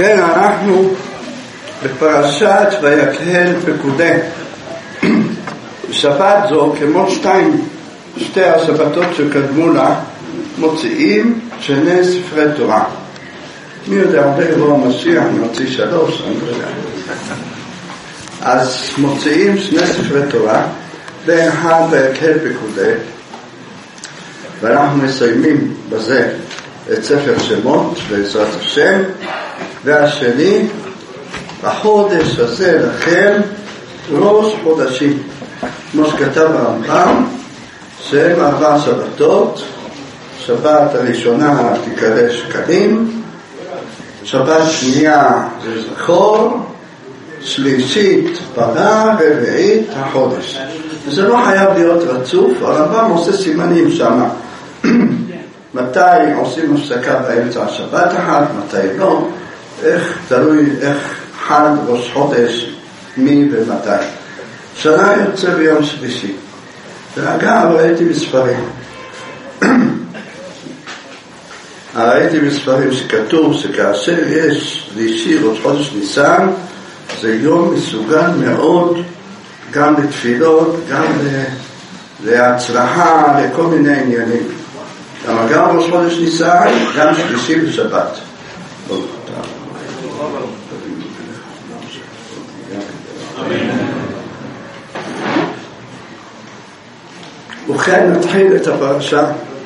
כן, אנחנו בפרשת ויקהל פקודי. בשבת זו, כמו שתי השבתות שקדמו לה, מוציאים שני ספרי תורה. מי יודע, הרבה יבוא המשיח, נוציא 3, אני לא יודע. אז מוציאים שני ספרי תורה, ואחד ויקהל פקודי, ואנחנו מסיימים בזה את ספר שמות בעזרת השם, והשני, בחודש הזה לכם ראש חודשים, כמו שכתב הרמב"ם, שהם 4 שבתות. שבת הראשונה תיקרא שקלים, שבת שנייה זה זכור, שלישית פרה, רביעית החודש. וזה לא חייב להיות רצוף, הרמב"ם עושה סימנים שם. מתי עושים הפסקה באמצע השבת אחת, מתי לא, תלוי איך חד ראש חודש, מי ומתי. שנה יוצא ביום שלישי. ואגב, ראיתי בספרים שכתוב שכאשר יש שלישי ראש חודש ניסן, זה יום מסוגל מאוד גם לתפילות, גם להצלחה, לכל מיני עניינים. גם ראש חודש ניסן, גם שלישי בשבת. וכן נתחיל את הפרשה.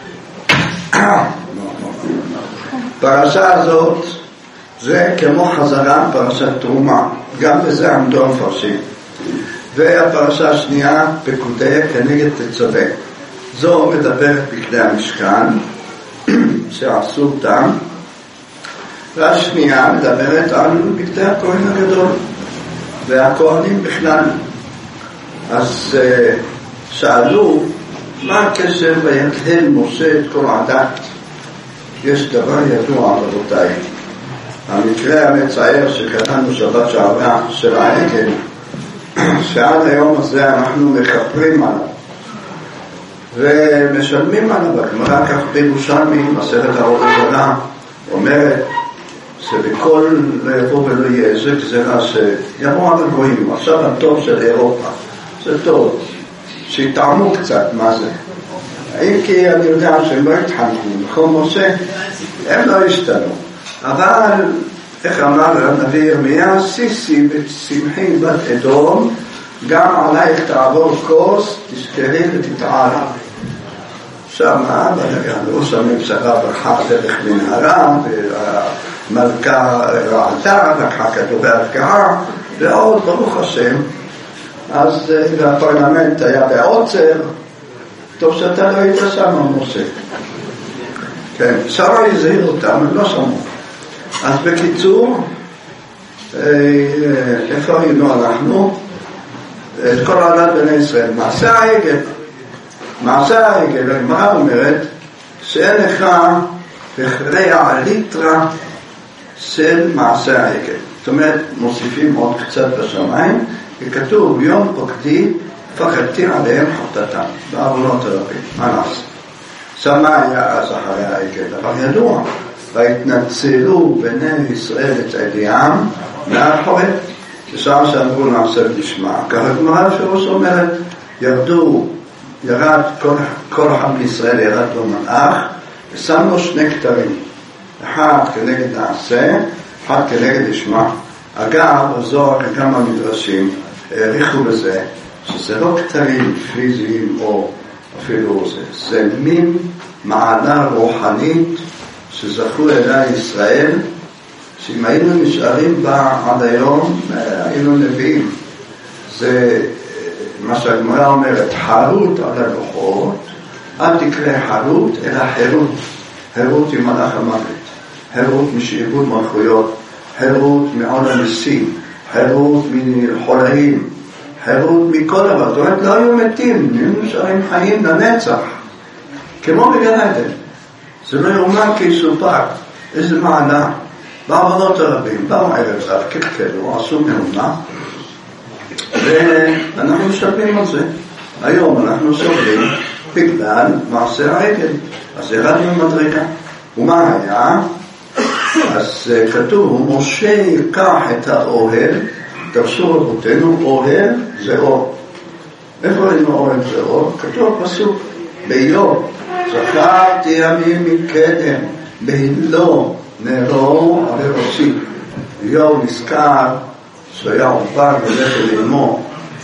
הפרשה הזאת זה כמו חזרה פרשת תרומה, גם בזה עמדו המפרשים. והפרשה השנייה פקודי כנגד תצווה. זו מדברת בכלי המשכן שעשו אותם, והשנייה מדברת על בכלי הכהן הגדול והכהנים בכלל. אז שאלו מה הקשר ויקהל משה את כל הדת. יש דבר ידוע רבותיי, המקרה המצער שקראנו שבת שעברה של העגל, שעד היום הזה אנחנו מכפרים עליו ומשלמים עליו. הגמרא כך בירושלמי מסכת אבות הגדולה אומרת שבכל לא יבוא ולא יהיה, זה גזירה שיבוא על הגויים. עכשיו הטוב של אירופה זה טוב שיתעמו קצת מה זה, אם כי אני יודע שהם לא התחנכו, נכון משה? הם לא השתנו. אבל איך אמר הנביא ירמיה, סיסי ושמחי בת אדום, גם עלייך תעבור כוס, תשכרי ותתערה. שמה, ראש הממשלה ברחה דרך מנהרה, והמלכה רעתה, לקחה כדורי הרגעה, ועוד ברוך השם. אז הפרלמנט היה בעוצר, טוב שאתה לא היית שם, משה. כן, שרה יזהיר אותם, הם לא שמעו. אז בקיצור, איפה היינו אנחנו? את כל העדת בני ישראל. מעשה העגל, הגמרא אומרת, שאין לך בכרע ליטרה של מעשה העגל. זאת אומרת, מוסיפים עוד קצת בשמיים, וכתוב, יום פוקדי, פחדתי עליהם חטאתם, בעוונות רבים. מה נעשה? שמה היה אז אחרי העגל, אבל ידוע, והתנצלו בני ישראל את עליהם מהחורף, כשעה שאמרו נעשה לשמה. כך הגמרא שראש אומרת, ירד כל אחד מישראל, ירד לו מלאך, ושם לו 2 כתרים, אחד כנגד נעשה, אחד כנגד לשמה. אגב, הזוהר וגם המדרשים העריכו בזה, שזה לא כתרים פיזיים או אפילו זה מין מעלה רוחנית שזכו אליי ישראל, שאם היינו נשארים בה עד היום היינו נביאים. זה מה שהגמרא אומרת, חרות על הלוחות, אל תקרא חרות אלא חירות. חירות היא מלאך המוות, חירות משעבוד מלכויות, חירות מעול הניסים, חירות מחולאים, חירות מכל דבר. זאת אומרת, לא היו מתים, היו נשארים חיים לנצח, כמו בגן עדן. זה לא יאומן כי יסופר. איזה מעלה. בעוונות הרבים, באו ערב רב, קלקלו, עשו מהומה, ואנחנו משלמים על זה. היום אנחנו סובלים בגלל מעשה העגל. אז ירדנו מדרגה. ומה היה? אז כתוב, משה ייקח את האוהל, תפסו רבותינו, אוהל זה אור. איפה ראינו אוהל זה אור? כתוב פסוק, ביום, זכרתי ימים מקדם, בהילו נרו הרוסי. יום נזכר, שהיה עובד ולכת לאמו,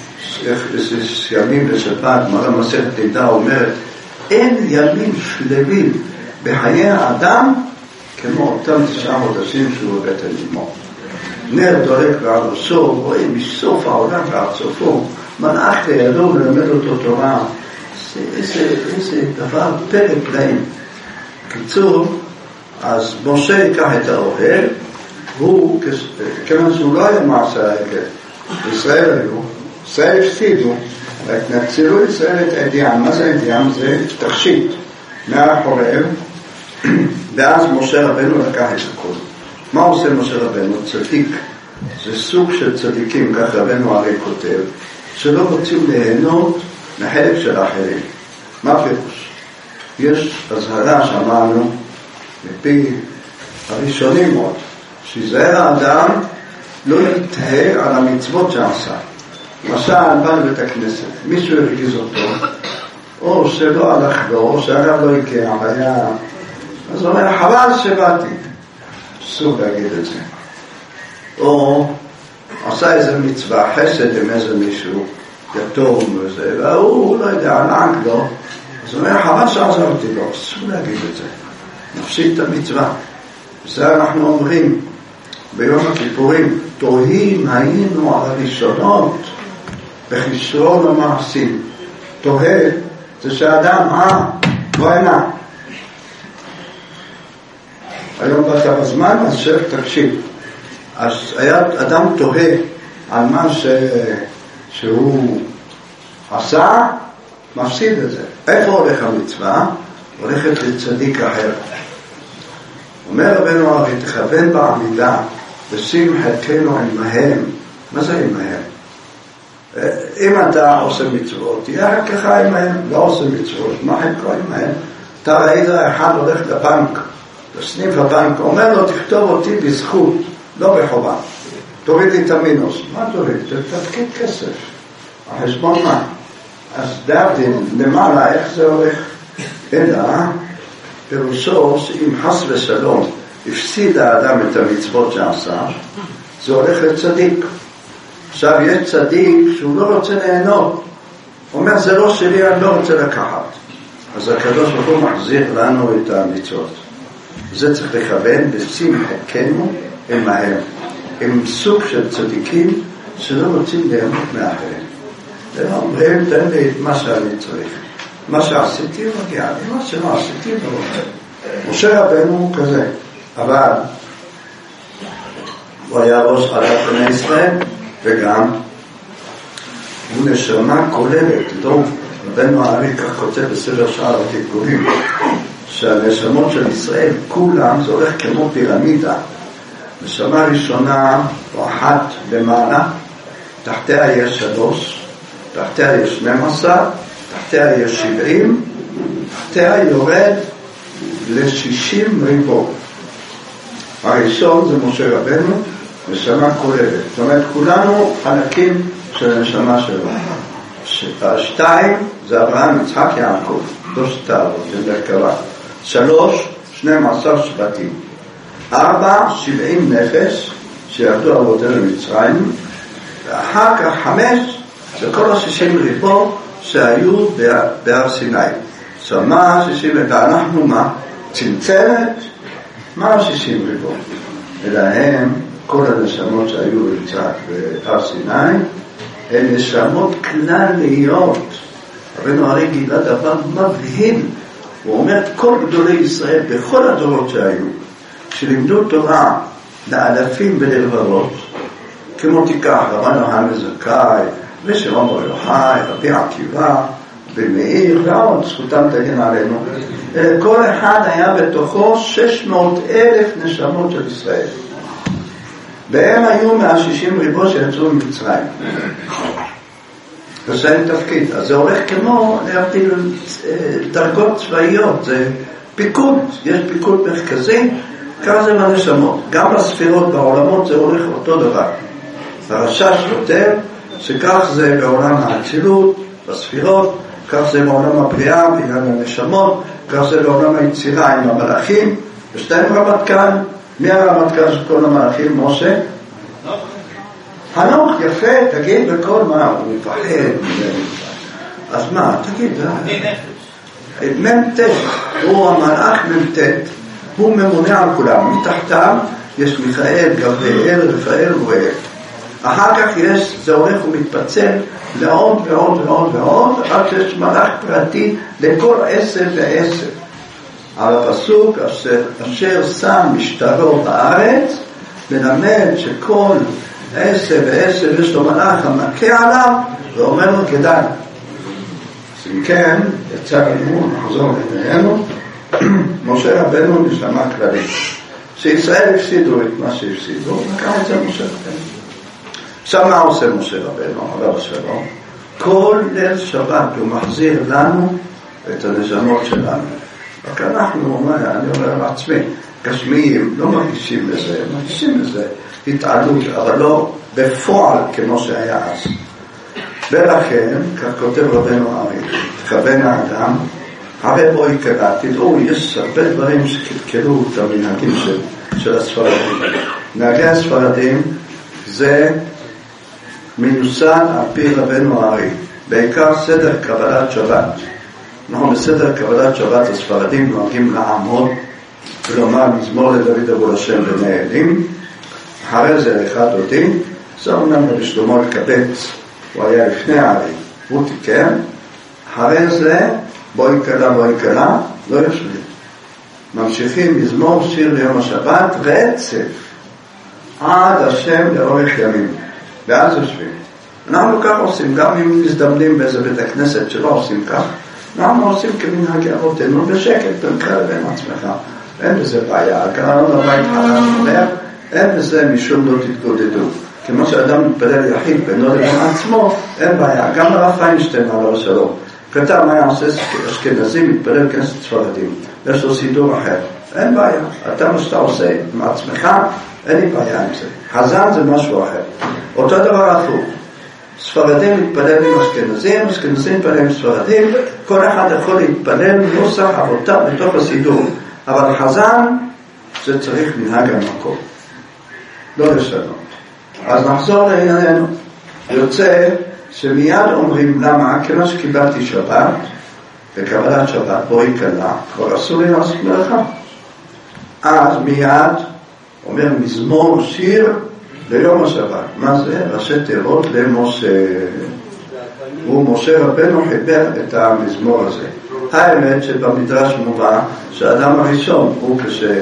ימים בשבת, מראה מסכת לידה אומרת, אין ימים שלווים בחיי האדם כמו אותם 9 חודשים שהוא בבטן אמו. נר דולק ועד הסוף, רואים מסוף העולם ועד סופו, מלאך לידו ולמד אותו תורה. איזה דבר פלא פלאים. קיצור, אז משה ייקח את האוהל, הוא, כיוון שהוא לא היה מעשה העגל, ישראל היו, ישראל הפסידו, נצלו ישראל את העדיין. מה זה העדיין? זה תכשיט מאחוריהם, ואז משה רבנו לקח את הכל. מה עושה משה רבנו? צדיק. זה סוג של צדיקים, כך רבנו הרי כותב, שלא רוצים ליהנות מחלק של אחרים. מה פירוש? יש הזהרה שאמרנו מפי הראשונים עוד, שיזהר האדם לא יתהה על המצוות שעשה. למשל, בא לבית הכנסת, מישהו הרגיז אותו, או שלא הלך לו, או שהרב לא הגיע, אז הוא אומר, חבל שבאתי. אסור להגיד את זה. או עשה איזה מצווה, חסד עם איזה מישהו, יתום וזה, והוא לא יודע, נעק לו, אז הוא אומר, חבל שעזרתי לו, אסור להגיד את זה. נפסיד את המצווה. וזה אנחנו אומרים, ביום הכיפורים, תוהים היינו על הראשונות, בחסרון המעשים. תוהה, זה שאדם, לא עינה. היום באת בזמן, אז תקשיב. אז היה אדם תוהה על מה שהוא עשה, מפסיד את זה. איפה הולך המצווה? הולכת לצדיק אחר. אומר רבנו הרי, תכוון בעמידה, ושים חלקנו עמהם. מה זה עמהם? אם אתה עושה מצוות, תהיה חלקך עמהם, לא עושה מצוות, מה חלקו עמהם? אתה ראית אחד הולך לבנק, לסניף הבנק, אומר לו, תכתוב אותי בזכות, לא בחובה. תוריד לי את המינוס. מה תוריד? תפקיד כסף. החשבון מה? אז דעתים, למעלה, איך זה הולך? אלא, פירושו, אם חס ושלום, הפסיד האדם את המצוות שעשה, זה הולך לצדיק. עכשיו, יש צדיק שהוא לא רוצה ליהנות. הוא אומר, זה לא שלי, אני לא רוצה לקחת. אז הקדוש ברוך הוא מחזיר לנו את המצוות. זה צריך לכוון, ושים חלקנו עמהם. הם סוג של צדיקים שלא רוצים ליהנות מאחרים. והם תן לי את מה שאני צריך. מה שעשיתי מגיע לי, מה שלא עשיתי לא רוצה. משה רבנו הוא כזה, אבל הוא היה ראש עדת בני ישראל, וגם הוא נשמה כוללת. רבנו הרי כך כותב בספר שער הכיפורים, שהנשמות של ישראל, כולם זה הולך כמו פירמידה. נשמה ראשונה או אחת למעלה, תחתיה יש 3, תחתיה יש 12, תחתיה יש 70, תחתיה יורד ל-60 ריבו. הראשון זה משה רבנו, נשמה כוללת. זאת אומרת, כולנו חלקים של הנשמה שלו. 2 זה אברהם, יצחק, יעקב, לא שתאבות, זה מרכבה. 3, 12 שבטים. 4, 70 נפש שירדו אבותינו למצרים, ואחר כך 5 זה כל 60 ריבו שהיו בהר סיני. עכשיו מה 60 ריבו? אנחנו מה? צנצנת? מה 60 ריבו? אלא הם, כל הנשמות שהיו בהר סיני, הן נשמות כלליות. רבנו הרי גילה דבר מבהים. הוא אומר את כל גדולי ישראל בכל הדורות שהיו, כשלימדו תורה לאלפים ולרבבות, כמו תיקח רבנו חיים זכאי, ושמעון בר יוחאי, רבי עקיבא, ומאיר, ועוד זכותם תגן עלינו. כל אחד היה בתוכו 600,000 נשמות של ישראל. והם היו 160 ריבו שיצאו ממצרים. וזה תפקיד. אז זה הולך כמו להבדיל דרגות צבאיות, זה פיקוד, יש פיקוד מרכזי, ככה זה בנשמות. גם בספירות בעולמות זה הולך אותו דבר. הרש"ש כותב שכך זה בעולם האצילות, בספירות, כך זה בעולם הבריאה, בעניין הנשמות, כך זה בעולם היצירה עם המלאכים, ושתיים רמטכ"ל. מי הרמטכ"ל של כל המלאכים? משה? חנוך, יפה, תגיד בכל מה, הוא מפחד. אז מה, תגיד, ממתת, הוא המלאך ממתת, הוא ממונה על כולם, מתחתיו יש מיכאל, גבריאל, רפאל ורואל. אחר כך זה הולך ומתפצל לעוד ועוד ועוד ועוד, עד שיש מלאך פרטי לכל 10 ו10. על הפסוק אשר שם משטרו בארץ, מלמד שכל 10 ו10 יש לו מלאך המכה עליו ואומר לו כדאי. אז אם כן, יצא לנו, נחזור לענייננו, משה רבנו נשמה כללית. שישראל הפסידו את מה שהפסידו, וכמה את זה משה רבנו. עכשיו מה עושה משה רבנו? עליו השלום. כל ליל שבת הוא מחזיר לנו את הנשמות שלנו. רק אנחנו, אני אומר לעצמי, גשמיים, לא מרגישים בזה, מרגישים בזה התעלות, אבל לא בפועל כמו שהיה אז. ולכן, כך כותב רבנו ארי, תכוון האדם, הרי בו יקרה, תדעו, יש הרבה דברים שקלקלו את המנהגים של הספרדים. מנהגי הספרדים זה מיוסד על פי רבנו ארי, בעיקר סדר קבלת שבת. אנחנו בסדר קבלת שבת הספרדים נוהגים לעמוד ולומר מזמור לדוד אבו השם בני אלים, אחרי זה אחד אותי, זה אומנם רבי שלמה אלקבץ, הוא היה לפני הארי, הוא תיקן, אחרי זה בואי קלה, לא יושבים. ממשיכים מזמור שיר ליום השבת, רצף, עד השם לאורך ימים, ואז יושבים. אנחנו כך עושים, גם אם מזדמנים באיזה בית הכנסת שלא עושים כך, אנחנו עושים כמנהגי אבותינו בשקט, בינך לבין עצמך. אין בזה בעיה, קראנו לבית חדש אומר, אין בזה משום לא תתגודדו. כמו שאדם מתפלל יחיד בינו לבין עצמו, אין בעיה. גם הרב פיינשטיין עליו השלום כתב מה יעשה אשכנזי מתפלל כנסת ספרדים, יש לו סידור אחר, אין בעיה. אתה מה שאתה עושה עם עצמך, אין לי בעיה עם זה. חזן זה משהו אחר. אותו דבר הפוך, ספרדים מתפלל עם אשכנזים, אשכנזים מתפלל עם ספרדים, כל אחד יכול להתפלל נוסח אבותיו בתוך הסידור, אבל חזן זה צריך מנהג המקום, לא לשנות. אז נחזור לענייננו. יוצא שמיד אומרים למה, כמה שקיבלתי שבת וקבלת שבת בואי קלה, כבר אסור לי לעשות מלאכה. אז מיד אומר מזמור שיר ליום השבת. מה זה? ראשי תיבות למשה. ומשה רבנו חיבר את המזמור הזה. האמת שבמדרש מובא שהאדם הראשון הוא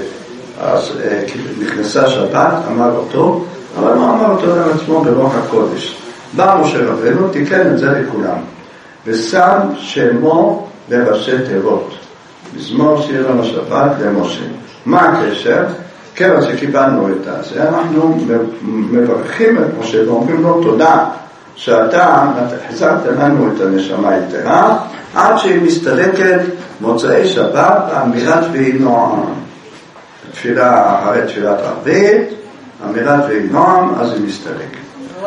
כשנכנסה שבת אמר אותו, אבל לא אמר אותו לעצמו ברוח הקודש. בא משה רבנו, תיקן את זה לכולם, ושם שמו לראשי תיבות. מזמור שיר ליום השבת למשה. מה הקשר? כיוון שקיבלנו את זה, אנחנו מברכים את משה ואומרים לו תודה שאתה החזרת לנו את הנשמה היתרה, עד שהיא מסתלקת מוצאי שבת באמירת ויהי נועם. תפילה אחרי תפילת ערבית, אמירת ויהי נועם, אז היא מסתלקת.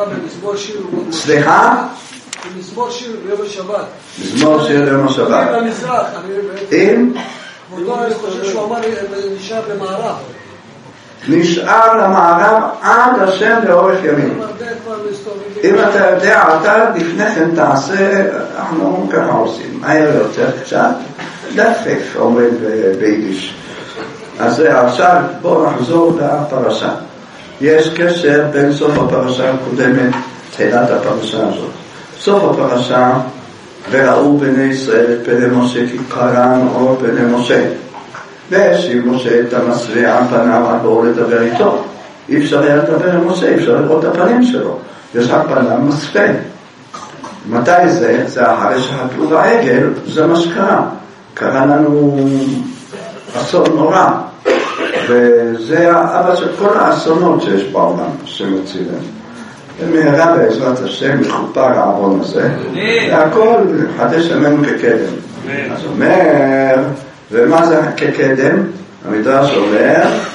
סליחה? מזמור שיר ליום השבת. מזמור שיר ליום השבת. אם? אני חושב שהוא אמר נשאר למערב. נשאר למערב עד השם לאורך ימים. אם אתה יודע, אתה לפני כן תעשה, אנחנו ככה עושים, מהר יותר קצת, דפק אומרים ביידיש. אז עכשיו בואו נחזור לפרשה. יש קשר בין סוף הפרשה הקודמת, תחילת הפרשה הזאת. סוף הפרשה, וראו בני ישראל את פני משה כי קרן אור פני משה. והשיב משה את המסווה על פניו עד בואו לדבר איתו. אי אפשר היה לדבר עם משה, אי אפשר לראות את הפנים שלו. יש רק פניו מסווה. מתי זה? זה אחרי שחטאו בעגל, זה מה שקרה. קרה לנו אסון נורא. וזה האבא של כל האסונות שיש בעולם, שמצילים. ומהרה בעזרת השם מכופר העוון הזה, והכל חדש ימינו כקדם. אז אומר, ומה זה כקדם? המדרש אומר,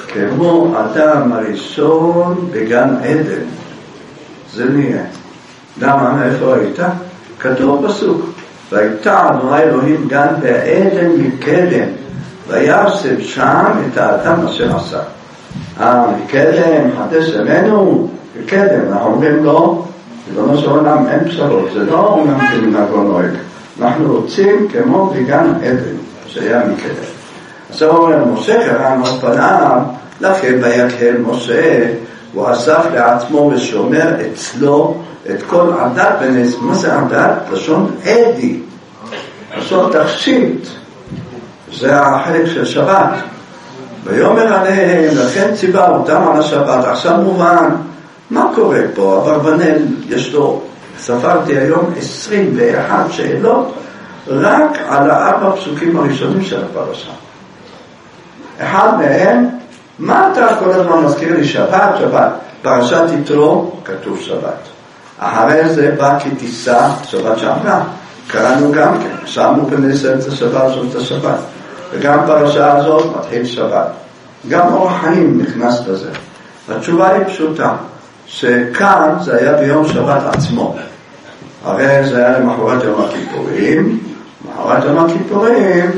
כמו אדם הראשון בגן עדן. זה נהיה. למה? מאיפה היית? כתוב פסוק. והייתה אדוני אלוהים גן בעדן מקדם, וישם שם את האדם אשר עשה. מקדם, חדש ימינו, מקדם. אנחנו אומרים לו, ריבונו של עולם אין פשרות, זה לא אומרים כמנהגו נוהג. אנחנו רוצים כמו בגן עדן, שהיה מקדם. עכשיו אומר משה קרא פניו, לכן ויקהל משה, הוא אסף לעצמו ושומר אצלו את כל עדת בנס. מה זה עדת? לשון עדי, לשון תכשיט, זה החלק של שבת. ויאמר עליהם, לכן ציווה אותם על השבת. עכשיו מובן מה קורה פה. אברבנאל יש לו, ספרתי היום 21 שאלות רק על 4 פסוקים הראשונים של הפרשה. אחד מהם, מה אתה כל הזמן מזכיר לי? שבת, שבת. פרשת יתרו, כתוב שבת. אחרי זה בא כי תישא, שבת שעברה. קראנו גם כן, שמו בנסה את השבת, זאת השבת. וגם פרשה הזאת מתחיל שבת. גם אורח חיים נכנס לזה. התשובה היא פשוטה, שכאן זה היה ביום שבת עצמו. הרי זה היה למחרת יום הכיפורים. מחרת יום הכיפורים,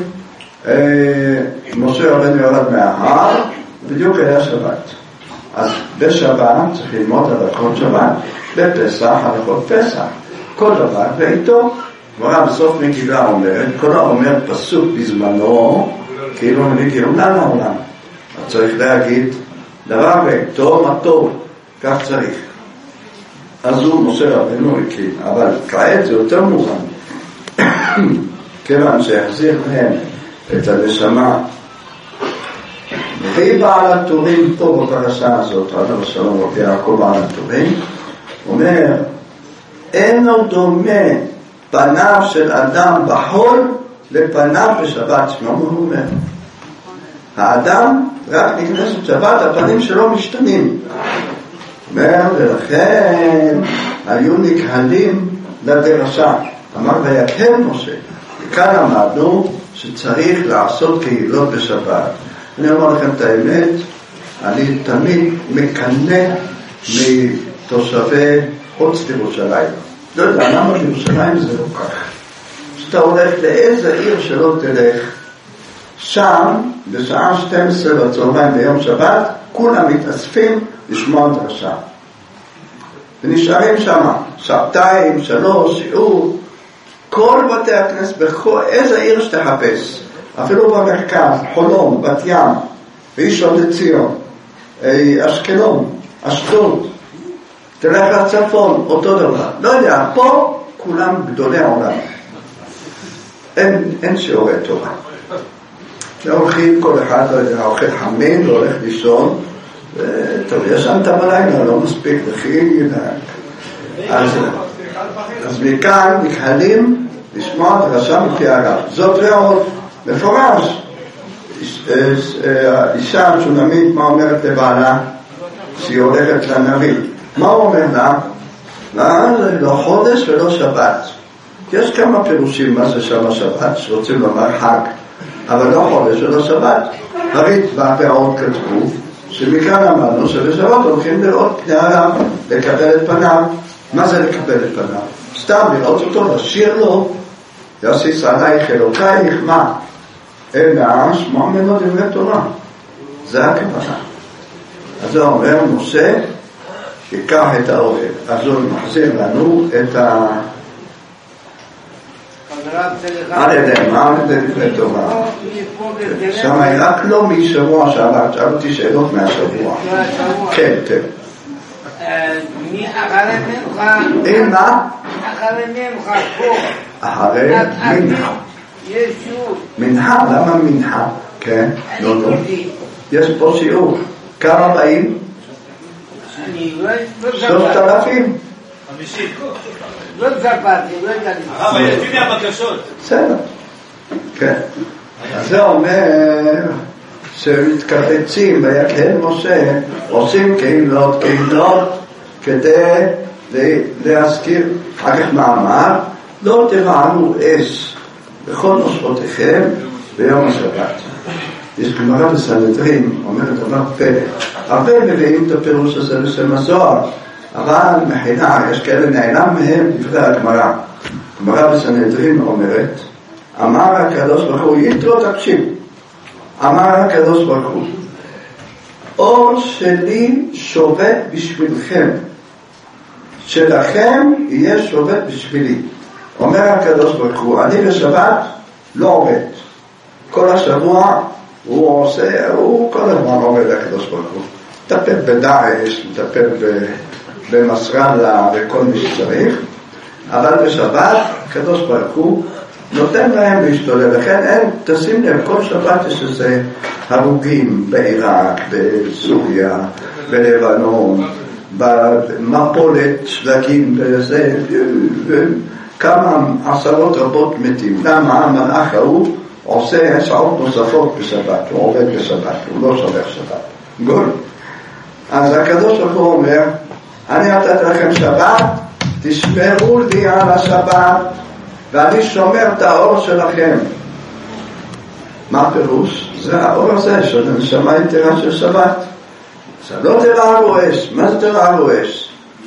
משה רבנו יורד מההר, בדיוק היה שבת. אז בשבת צריך ללמוד הלכות שבת, בפסח הלכות פסח, כל דבר ואיתו. גמרא בסוף מגילה אומרת, כל האומר פסוק בזמנו, כאילו מביא גאולה לעולם. אז צריך להגיד, דבר ואיתו מה טוב, כך צריך. אז הוא משה רבנו הקים, אבל כעת זה יותר מובן. כיוון שהחזיר להם את הנשמה, והיא בעל הטורים פה בפרשה הזאת, עליו השלום רבי יעקב בעל הטורים, אומר, אינו דומה פניו של אדם בחול לפניו בשבת. מה הוא אומר? האדם רק נכנס לשבת, הפנים שלו משתנים. אומר, ולכן היו נקהלים לדרשה. אמר ויקהל משה. וכאן אמרנו שצריך לעשות קהילות בשבת. אני אומר לכם את האמת, אני תמיד מקנא מתושבי חוץ לירושלים. לא יודע, למה בירושלים זה לא כך. שאתה הולך לאיזה עיר שלא תלך, שם, בשעה 12 בצהריים ביום שבת, כולם מתאספים לשמוע דרשה. ונשארים שם, 2, 3, שיעור, כל בתי הכנסת, בכל איזה עיר שתחפש, אפילו במרכז, חולון, בת ים, ראשון לציון, אשקלון, אשדוד, תלך לצפון, אותו דבר. לא יודע, פה כולם גדולי העולם. אין שיעורי תורה. הולכים כל אחד, לא יודע, אוכל חמין והולך לישון, וטוב, ישנת בלילה, לא מספיק לכי, אז מכאן נקהלים לשמוע דרשה מפי הרב. זאת ועוד מפורש. אישה שונמית, מה אומרת לבעלה? שהיא הולכת לנביא. מה הוא אומר לה? לא חודש ולא שבת. יש כמה פירושים מה זה שם השבת, שרוצים לומר חג, אבל לא חודש ולא שבת. הרי בהפעות כתבו, שמכאן אמרנו שבשבת הולכים לראות פני הרב, לקבל את פניו. מה זה לקבל את פניו? סתם לראות אותו, לשיר לו, יוסיס עלייך אלוקייך, מה? אלא שמוע ממנו דברי תורה. זה הכוונה. אז הוא אומר, משה ייקח את האוהל. אז הוא מחזיר לנו את על ידי מה? על ידי דברי תורה. שם רק לא משבוע שעבר, שאלתי שאלות מהשבוע. כן, כן. מי אחרי ממך? אין מה? אחרי ממך פה. אחרי מנחה. ישו. מנחה, למה מנחה? כן, לא, לא. יש פה שיעור. כמה באים? 3,000. 50. לא זפרתי, לא ידעתי. אבל יפים מהבקשות. בסדר. כן. אז זה אומר שמתקבצים ויקהל משה, עושים קהילות כדי להזכיר. אחר כך מאמר, לא תרענו אש בכל מושבותיכם ביום השבת. יש גמרא בסנהדרין, אומרת דבר פלא. הרבה מביאים את הפירוש הזה לשם הזוהר, אבל מחילה, יש כאלה נעלם מהם דברי הגמרא. גמרא בסנהדרין אומרת, אמר הקדוש ברוך הוא, יתרו תקשיב, אמר הקדוש ברוך הוא, אור שלי שובת בשבילכם, שלכם יהיה שובת בשבילי. אומר הקדוש ברוך הוא, אני בשבת לא עובד. כל השבוע הוא עושה, הוא כל הזמן עובד הקדוש ברוך הוא. מטפל בדאעש, מטפל במסרלה וכל מי שצריך, אבל בשבת הקדוש ברוך הוא נותן להם להשתולל. לכן אין, תשים לב, כל שבת יש איזה הרוגים בעיראק, בסוריה, בלבנון, במפולת שלגים, בזה, כמה עשרות רבות מתים. למה המלאך ההוא עושה שעות נוספות בשבת, הוא עובד בשבת, הוא לא שולח שבת. גול. אז הקדוש ברוך הוא אומר, אני נתתי לכם שבת, תשמרו לי על השבת, ואני שומר את האור שלכם. מה הפירוש? זה האור הזה של הנשמה היתרה של שבת. אז לא תרערו אש. מה זה תרערו אש?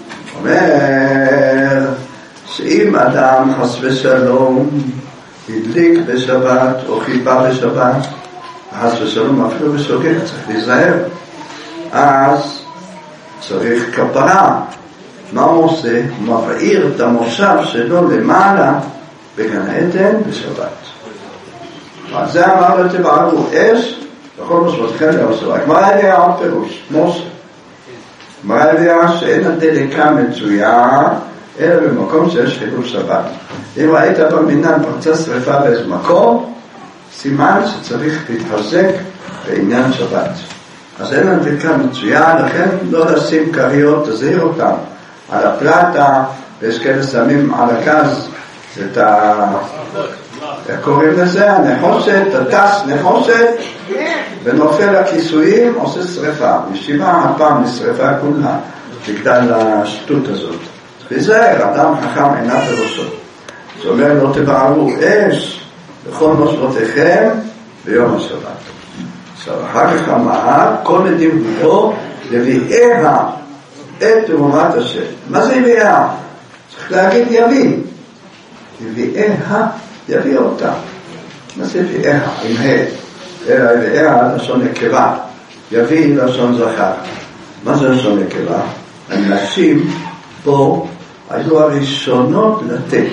אומר שאם אדם חס ושלום הדליק בשבת או חיבה בשבת, חס ושלום אפילו בשוגג, צריך להיזהר, אז צריך כפרה. מה הוא עושה? הוא מבעיר את המושב שלו למעלה בגן עדן בשבת. אז זה אמר לו תבערו אש בכל משמעותכם לעושה. הגמרא הביאה עוד פירוש, מוסה. הגמרא הביאה שאין הדלקה מצויה אלא במקום שיש חילול שבת. אם ראית במינן פרצה שריפה באיזה מקום, סימן שצריך להתחזק בעניין שבת. אז אין הדלקה מצויה, לכן לא לשים קריות, תזהיר אותם. על הפלטה, ויש כאלה שמים על הגז את קוראים לזה, הנחושת, הטס נחושת, ונופל הכיסויים, עושה שריפה. ישיבה הפעם לשריפה כולה, בגלל השטות הזאת. תזהר, אדם חכם עיניו בראשו. זאת אומרת, לא תבערו אש בכל מושבותיכם ביום השבת. עכשיו, אחר כך אמר, כל עדים פה, לביאיה את תרומת השם. מה זה יביאה? צריך להגיד יביא. יביאה, יביא אותה. מה זה יביאה? עם ה'. אלא יביאה לשון נקבה. יביא לשון זכר. מה זה לשון נקבה? הנשים פה היו הראשונות לתת.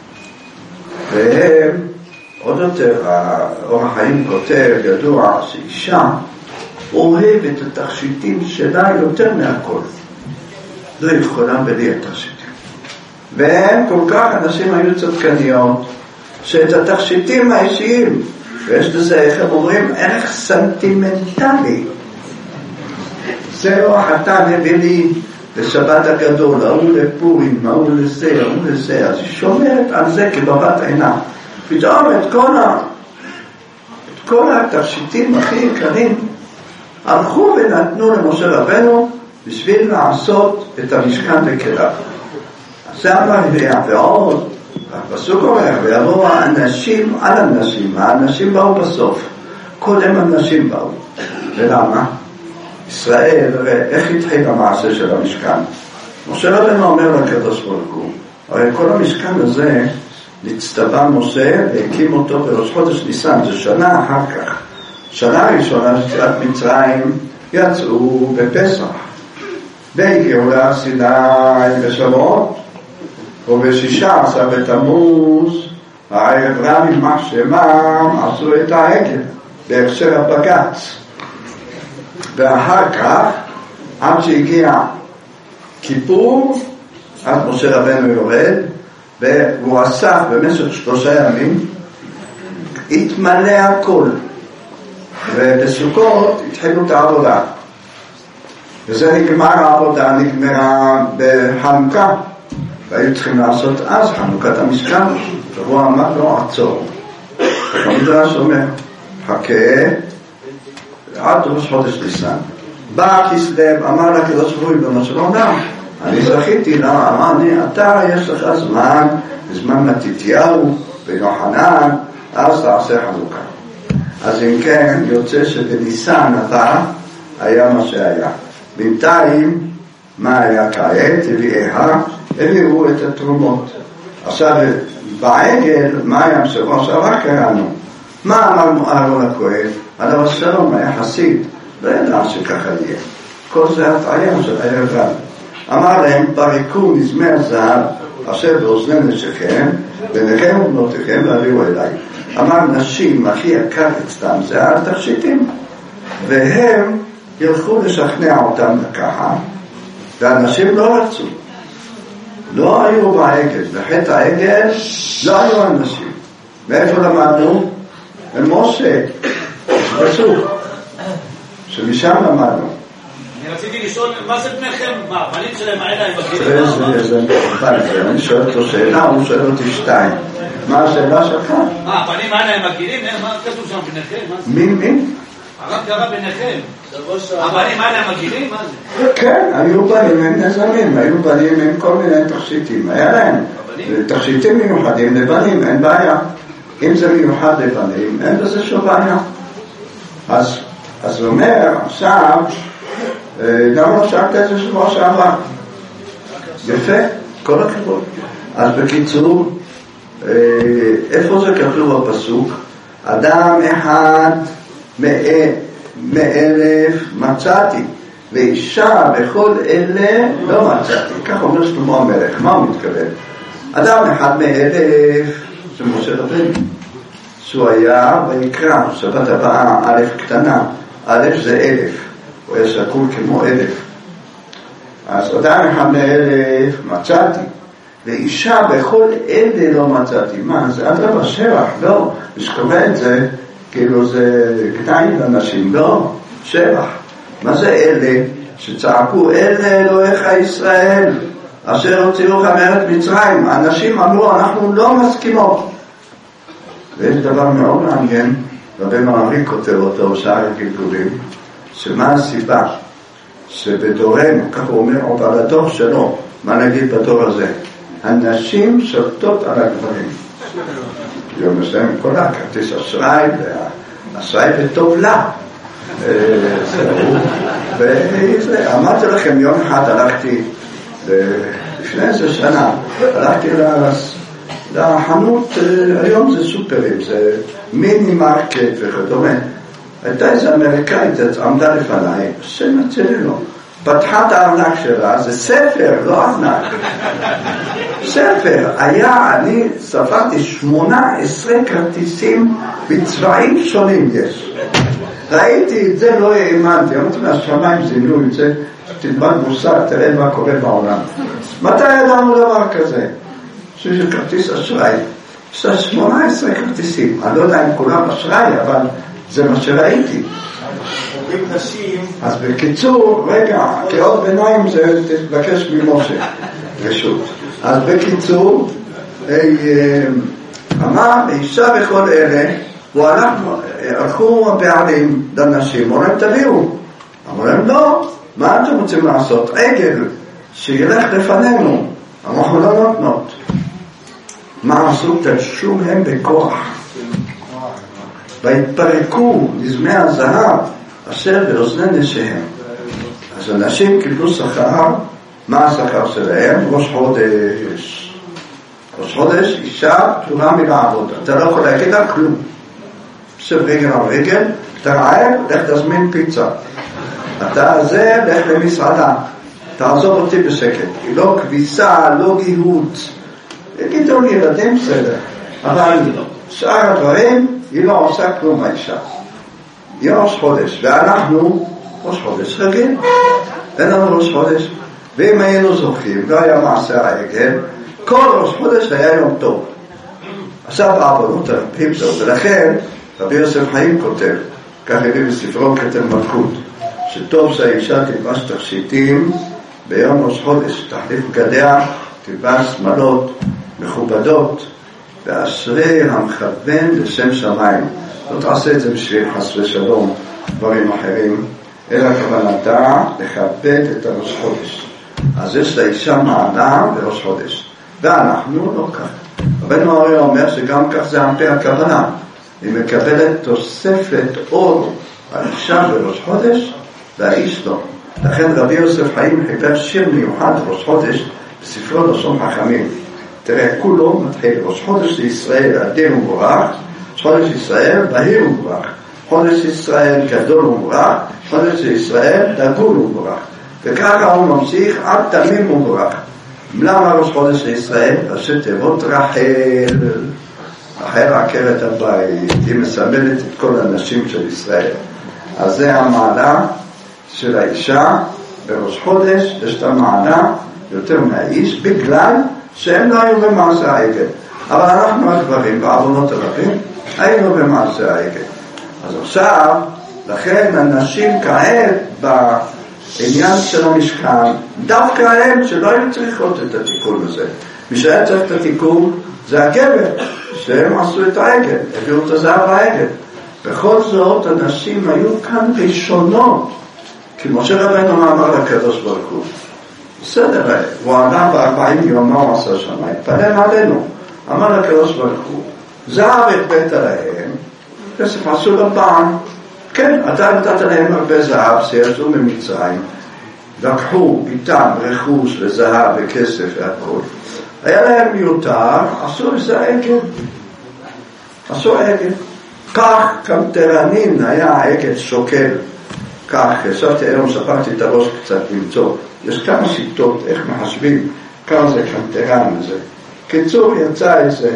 והם, עוד יותר, אור החיים כותב, ידוע, שאישה אוהבת את התכשיטים שלה יותר מהכל. לא יכולה בלי התכשיטים. והם כל כך, אנשים היו צדקניות, שאת התכשיטים האישיים, ויש לזה, איך הם אומרים, ערך סנטימנטלי. זה לא החתן הביא לי בשבת הגדול, ההוא לפורים, ההוא לזה, ההוא לזה, אז היא שומרת על זה כבבת עינה. פתאום את כל התכשיטים הכי יקרים, הלכו ונתנו למשה רבנו, בשביל לעשות את המשכן בקרב. אז זה אמר יביאה, ועוד, הפסוק אומר, ויבואו האנשים על הנשים, האנשים באו בסוף, קודם הנשים באו. ולמה? ישראל, איך התחיל המעשה של המשכן? משה רבנו אומר לקדוש ברוך הוא, הרי כל המשכן הזה, נצטווה משה והקים אותו בראש חודש ניסן, זה שנה אחר כך. שנה ראשונה שתירת מצרים יצאו בפסח. והגיעו להר סיני בשבועות, וב-16 בתמוז הערב רב יימח שמם עשו את העגל בהכשר הבג"ץ. ואחר כך עד שהגיע כיפור, אז משה רבנו יורד והוא אסף במשך 3 ימים, התמלא הכל, ובסוכות התחילו את העבודה. וזה נגמר, העבודה נגמרה בחנוכה, והיו צריכים לעשות אז חנוכת המשכן, והוא אמר לו עצור. המדרש אומר, חכה עד ראש חודש ניסן. בא כסלו, אמר לקדוש ברוך הוא, ריבונו של עולם, אני זכיתי, למה? אתה יש לך זמן מתתיהו ויוחנן, אז תעשה חנוכה. אז אם כן, יוצא שבניסן הבא היה מה שהיה. בינתיים, מה היה כעת? הביאו את התרומות. עכשיו, בעגל, מה היה בשבוע שעבר קראנו? מה אמרנו אהרון הכהן? עליו השלום היה חסיד, לא ידע שככה יהיה. כל זה הטעיה של ערב רב. אמר להם, פרקו נזמי הזהב אשר באוזני נשיכם, ביניכם ובנותיכם והביאו אליי. אמר נשים, הכי יקר אצלם זה התכשיטים, והם ילכו לשכנע אותם לקחת, והאנשים לא רצו. לא היו בעגל, בחטא העגל לא היו אנשים. מאיפה למדנו? משה, פסוק, שמשם למדנו. אני רציתי לשאול, מה זה בניכם? מה, הבנים שלהם האלה הם מגדירים? אני שואל אותו שאלה, הוא שואל אותי שתיים. מה השאלה שלך? מה, הבנים האלה הם מגדירים? מה כתוב שם בניכם? מי? הרב קרא ביניכם. הבנים האלה הם מגדירים? מה זה? כן, היו בנים הם נזמים, היו בנים עם כל מיני תכשיטים. היה להם תכשיטים מיוחדים לבנים, אין בעיה. אם זה מיוחד לבנים, אין בזה שום בעיה. אז הוא אומר, עכשיו, גם לא שאלת את זה שבוע שעבר. יפה, כל הכבוד. אז בקיצור, איפה זה כתוב בפסוק? אדם אחד מאלף מצאתי, ואישה בכל אלה לא מצאתי. כך אומר שלמה המלך. מה הוא מתכוון? אדם אחד מאלף, זה משה רבנו. שהוא היה ויקרא, שבת הבאה, א' קטנה. א' זה 1000. הוא היה שקול כמו 1000. אז אדם אחד מאלף מצאתי, ואישה בכל אלה לא מצאתי. מה? זה אדרבה שבח, לא. משקווה את זה, כאילו זה קטעים לאנשים, לא. שבח. מה זה אלה? שצעקו, אלה אלוהיך ישראל, אשר הוציאוך מארץ מצרים. האנשים אמרו, אנחנו לא מסכימות. ויש דבר מאוד מעניין, רבי מערי כותב אותו, שער הגלגולים, שמה הסיבה שבדורנו, כך הוא אומר, עוד על הדור שלו, מה נגיד בדור הזה? הנשים שולטות על הגברים. יום מסוים כל הכרטיס אשראי, והאשראי בטוב לה. אמרתי לכם, יום אחד הלכתי, לפני איזה שנה, הלכתי לחנות, היום זה סופרים, זה מיני מרקט וכדומה. הייתה איזו אמריקאית, עמדה לפניי, שמצילי לו. פתחה את הארנק שלה, זה ספר, לא ארנק. ספר, אני ספרתי 18 כרטיסים בצבעים שונים יש. ראיתי את זה, לא האמנתי. אמרתי מהשמיים זינו את זה, תלמד מושג, תראה מה קורה בעולם. מתי ידענו דבר כזה? שזה כרטיס אשראי. יש 18 כרטיסים. אני לא יודע אם כולם אשראי, אבל זה מה שראיתי. אז בקיצור, רגע, כאות ביניים זה תבקש ממשה רשות. אז בקיצור, אמר, אישה בכל אלה, הלכו הבעלים לנשים, אמרו להם תביאו. אמרו להם לא, מה אתם רוצים לעשות? עגל שילך לפנינו, אנחנו לא נותנות. מה עשו? תלשו הם בכוח. והתפרקו נזמי הזהב אשר באוזני נשיהם. אז אנשים קיבלו שכר. מה השכר שלהם? ראש חודש. ראש חודש, אישה פטורה מלעבוד. אתה לא יכול להגיד לה כלום. בסדר רגל על רגל, אתה רעב, לך תזמין פיצה. אתה זה, לך למסעדה. תעזוב אותי בשקט. היא לא כביסה, לא גיהות. גידול ילדים בסדר. אבל שאר הדברים, היא לא עושה כלום האישה. היא ראש חודש, ואנחנו ראש חודש רגיל. אין לנו ראש חודש. ואם היינו זוכים, לא היה מעשה העגל, כל ראש חודש היה יום טוב. עכשיו בעבונות הרבים זו, ולכן רבי יוסף חיים כותב, כך הביא בספרו כתב מלכות, שטוב שהאישה תלבש תכשיטים ביום ראש חודש, תחליף בגדיה, תלבש שמלות מכובדות, ואשרי המכוון לשם שמיים. לא תעשה את זה בשביל חס ושלום דברים אחרים, אלא כוונתה לכבד את הראש חודש. אז יש לאישה מעלה בראש חודש, ואנחנו לא כך. רבנו הרי אומר שגם כך זה על פי הכוונה. היא מקבלת תוספת אור האישה בראש חודש והאיש לא. לכן רבי יוסף חיים חיבר שיר מיוחד ראש חודש בספרו לשון חכמים. תראה, כולו מתחיל ראש חודש לישראל אדיר ומבורך, ראש חודש ישראל בהיר ומבורך, חודש ישראל גדול ומבורך, חודש ישראל דגול ומבורך, וככה הוא ממשיך עד תמים ומבורך. למה ראש חודש לישראל? ראשי תיבות רחל. רחל עקרת הבית, היא מסמלת את כל הנשים של ישראל. אז זה המעלה של האישה בראש חודש, יש לה מעלה יותר מהאיש, בגלל שהם לא היו במעשה העגל. אבל אנחנו הגברים, בעוונות הרבים, היינו במעשה העגל. אז עכשיו, לכן הנשים כעת בעניין של המשכן, דווקא הם שלא היו צריכות את התיקון הזה. מי שהיה צריך את התיקון זה הגבר, שהם עשו את העגל, הביאו את הזהב העגל. בכל זאת, הנשים היו כאן ראשונות, כי משה רבנו אמר לקדוש ברוך הוא, בסדר, הוא ענה ב40 יום, מה הוא עשה שם? התפלל עלינו. אמר לקדוש ברוך הוא, זהב הבאת להם, כסף עשו לפעם. כן, אתה נתת להם הרבה זהב שיצאו ממצרים, לקחו איתם רכוש וזהב וכסף והכל. היה להם מיותר, עשו איזה עגל. עשו עגל. כך קמטרנין היה עגל שוקל. כך, ישבתי היום, שפרתי את הראש קצת למצוא. יש כמה שיטות איך מחשבים כמה זה קמטרן הזה. קיצור, יצא איזה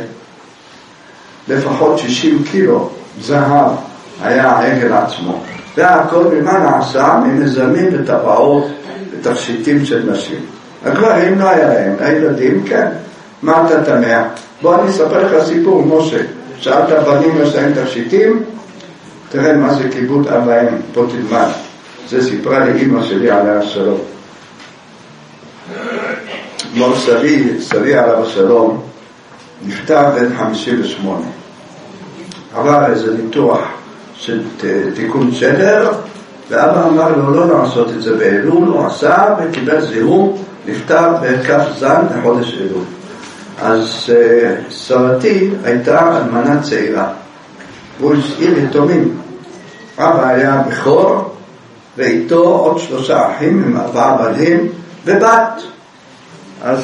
לפחות 60 קילו זהב היה העגל עצמו. והכל ממה נעשה? ממזמים וטבעות ותכשיטים של נשים. הגברים לא היה להם, הילדים כן. מה אתה תמה? בוא אני אספר לך סיפור, משה. שאלת בנים יש להם תכשיטים? תראה מה זה כיבוד אבאים, פה תלמד. זה סיפרה לי אמא שלי עליה השלום. מור סבי עליו השלום, נפטר בן 58. עבר איזה ניתוח של תיקון שדר, ואבא אמר לו לא לעשות את זה באלול, הוא עשה וקיבל זיהום, נפטר בכף זן לחודש אלול. אז סבתי הייתה אלמנה צעירה, והוא השאיר יתומים. אבא היה בכור, ואיתו עוד 3 אחים עם 4 בנים ובת. אז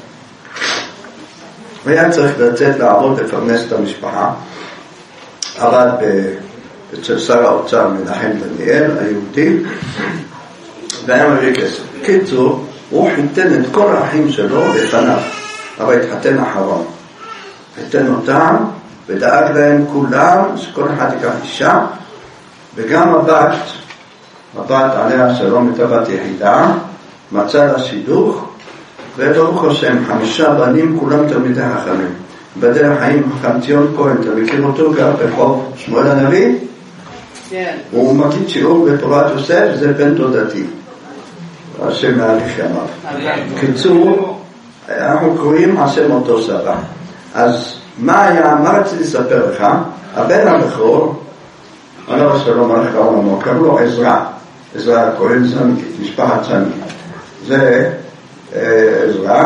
הוא היה צריך לצאת לעבוד לפרנס את המשפחה. עבד אצל שר האוצר מנחם דניאל, היהודי, והיה מביא כסף. קיצור, הוא חיתן את כל האחים שלו לפניו, אבל התחתן אחרון. חיתן אותם ודאג להם כולם, שכל אחד ייקח אישה, וגם הבת עליה שלום את הבת יחידה, מצא לה שידוך, וברוך השם, 5 בנים, כולם תלמידי חכמים. בדרך חיים חמציון כהן, אתה מכיר אותו גם ברחוב שמואל הנביא? כן. הוא מגיד שיעור בתורת יוסף, זה בן דודתי. השם מהליך ימיו. קיצור, אנחנו קוראים השם אותו סבא. אז מה היה, מה רציתי לספר לך? הבן הבכור, עליו השלום הלך לעולמו, קראו לו עזרא הכהן זמי, משפחת זמי. זה עזרא,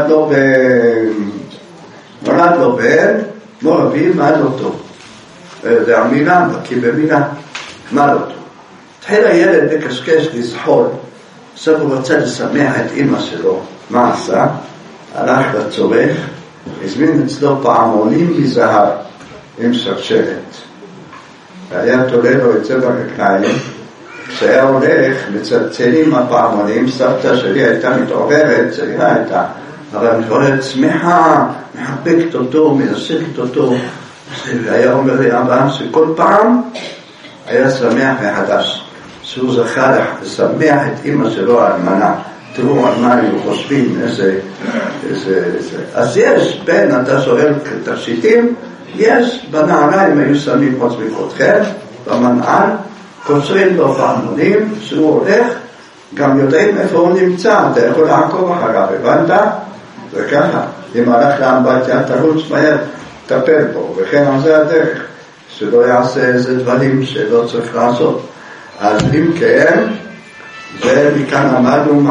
נולד לו בן, כמו אביו, מעל אותו. זה המילה, בקיא במילה, מעל אותו. התחיל הילד לקשקש, לזחול, עכשיו הוא רצה לשמח את אמא שלו. מה עשה? הלך לצורך, הזמין אצלו פעמונים מזהב, עם שרשרת. והיה תולה לו את זה ברגליים. כשהיה הולך לצלצלים הפעמונים, סבתא שלי הייתה מתעוררת, צעירה הייתה, אבל מתעוררת שמחה, מחבקת אותו, מנשקת אותו, והיה אומר לי אבא שכל פעם היה שמח מחדש, שהוא זכה לשמח את אמא שלו האלמנה. תראו על מה היו חושבים, איזה. אז יש בין, אתה שואל תכשיטים, יש בנעליים היו שמים חוץ מכותכם, במנעל, קוצרים לו פעמונים, שהוא הולך, גם יודעים איפה הוא נמצא, אתה יכול לעקוב אחריו, הבנת? וככה, אם הלך לאמבטיה, תרוץ מהר, תטפל בו, וכן על זה הדרך, שלא יעשה איזה דברים שלא צריך לעשות. אז אם כן, ומכאן עמדנו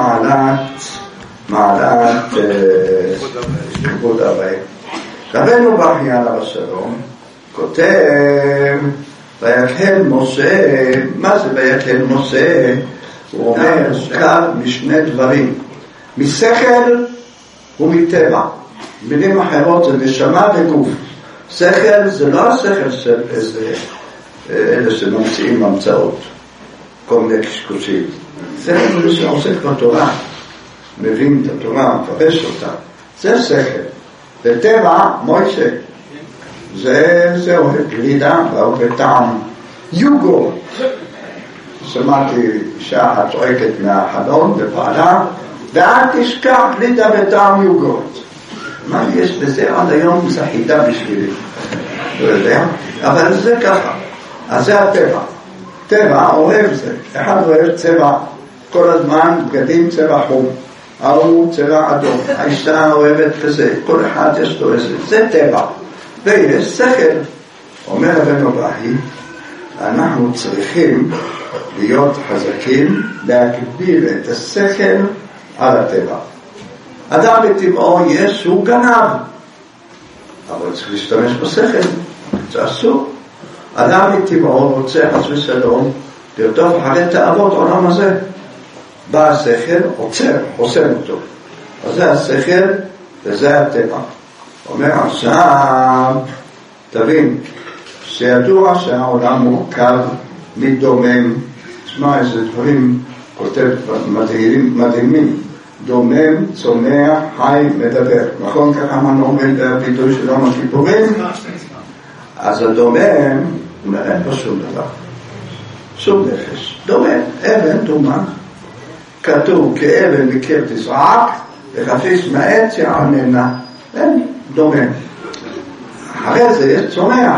מעלת כבוד הבאים. רבנו בכי עליו השלום, כותב, ויקהל משה, מה זה ויקהל משה? הוא אומר, קל משני דברים, משכל ומטבע. מילים אחרות זה נשמה וגוף. שכל זה לא השכל של אלה שממציאים המצאות, כל מיני קשקושים. שכל זה שעוסק בתורה, מבין את התורה, מפרש אותה. זה שכל. וטבע, מוישה. זה אוהב גלידה ואוהב טעם. יוגו. שמעתי אישה אחת צועקת מהחלון בפעלה, ואל תשכח גלידה וטעם יוגו. מה יש בזה עד היום? זה חידה בשבילי. לא יודע, אבל זה ככה. אז זה הטבע. טבע אוהב זה. אחד אוהב צבע, כל הזמן בגדים צבע חום. ההוא צבע אדום. האישה אוהבת כזה. כל אחד יש לו איזה. זה טבע. ויש שכל. אומר רבנו בראי, אנחנו צריכים להיות חזקים, להגביר את השכל על הטבע. אדם בטבעו יש, הוא גנב. אבל צריך להשתמש בשכל. זה אסור. אדם בטבעו רוצה חס ושלום לרדוף אחרי תאוות עולם הזה. בא השכל, עוצר, חוסם אותו. אז זה השכל וזה הטבע. אומר עכשיו, תבין, שידוע שהעולם מורכב מדומם. תשמע איזה דברים כותב מדהימים. דומם, צומח, חי, מדבר. נכון? ככה אמרנו אומר הביטוי של יום הכיפורים. אז הדומם, אין פה שום דבר. שום נפש. דומם, אבן דומה. כתוב, כאבן מקיר תזרק, וחפיס מעץ יעננה. אין, דומם. אחרי זה יש צומח.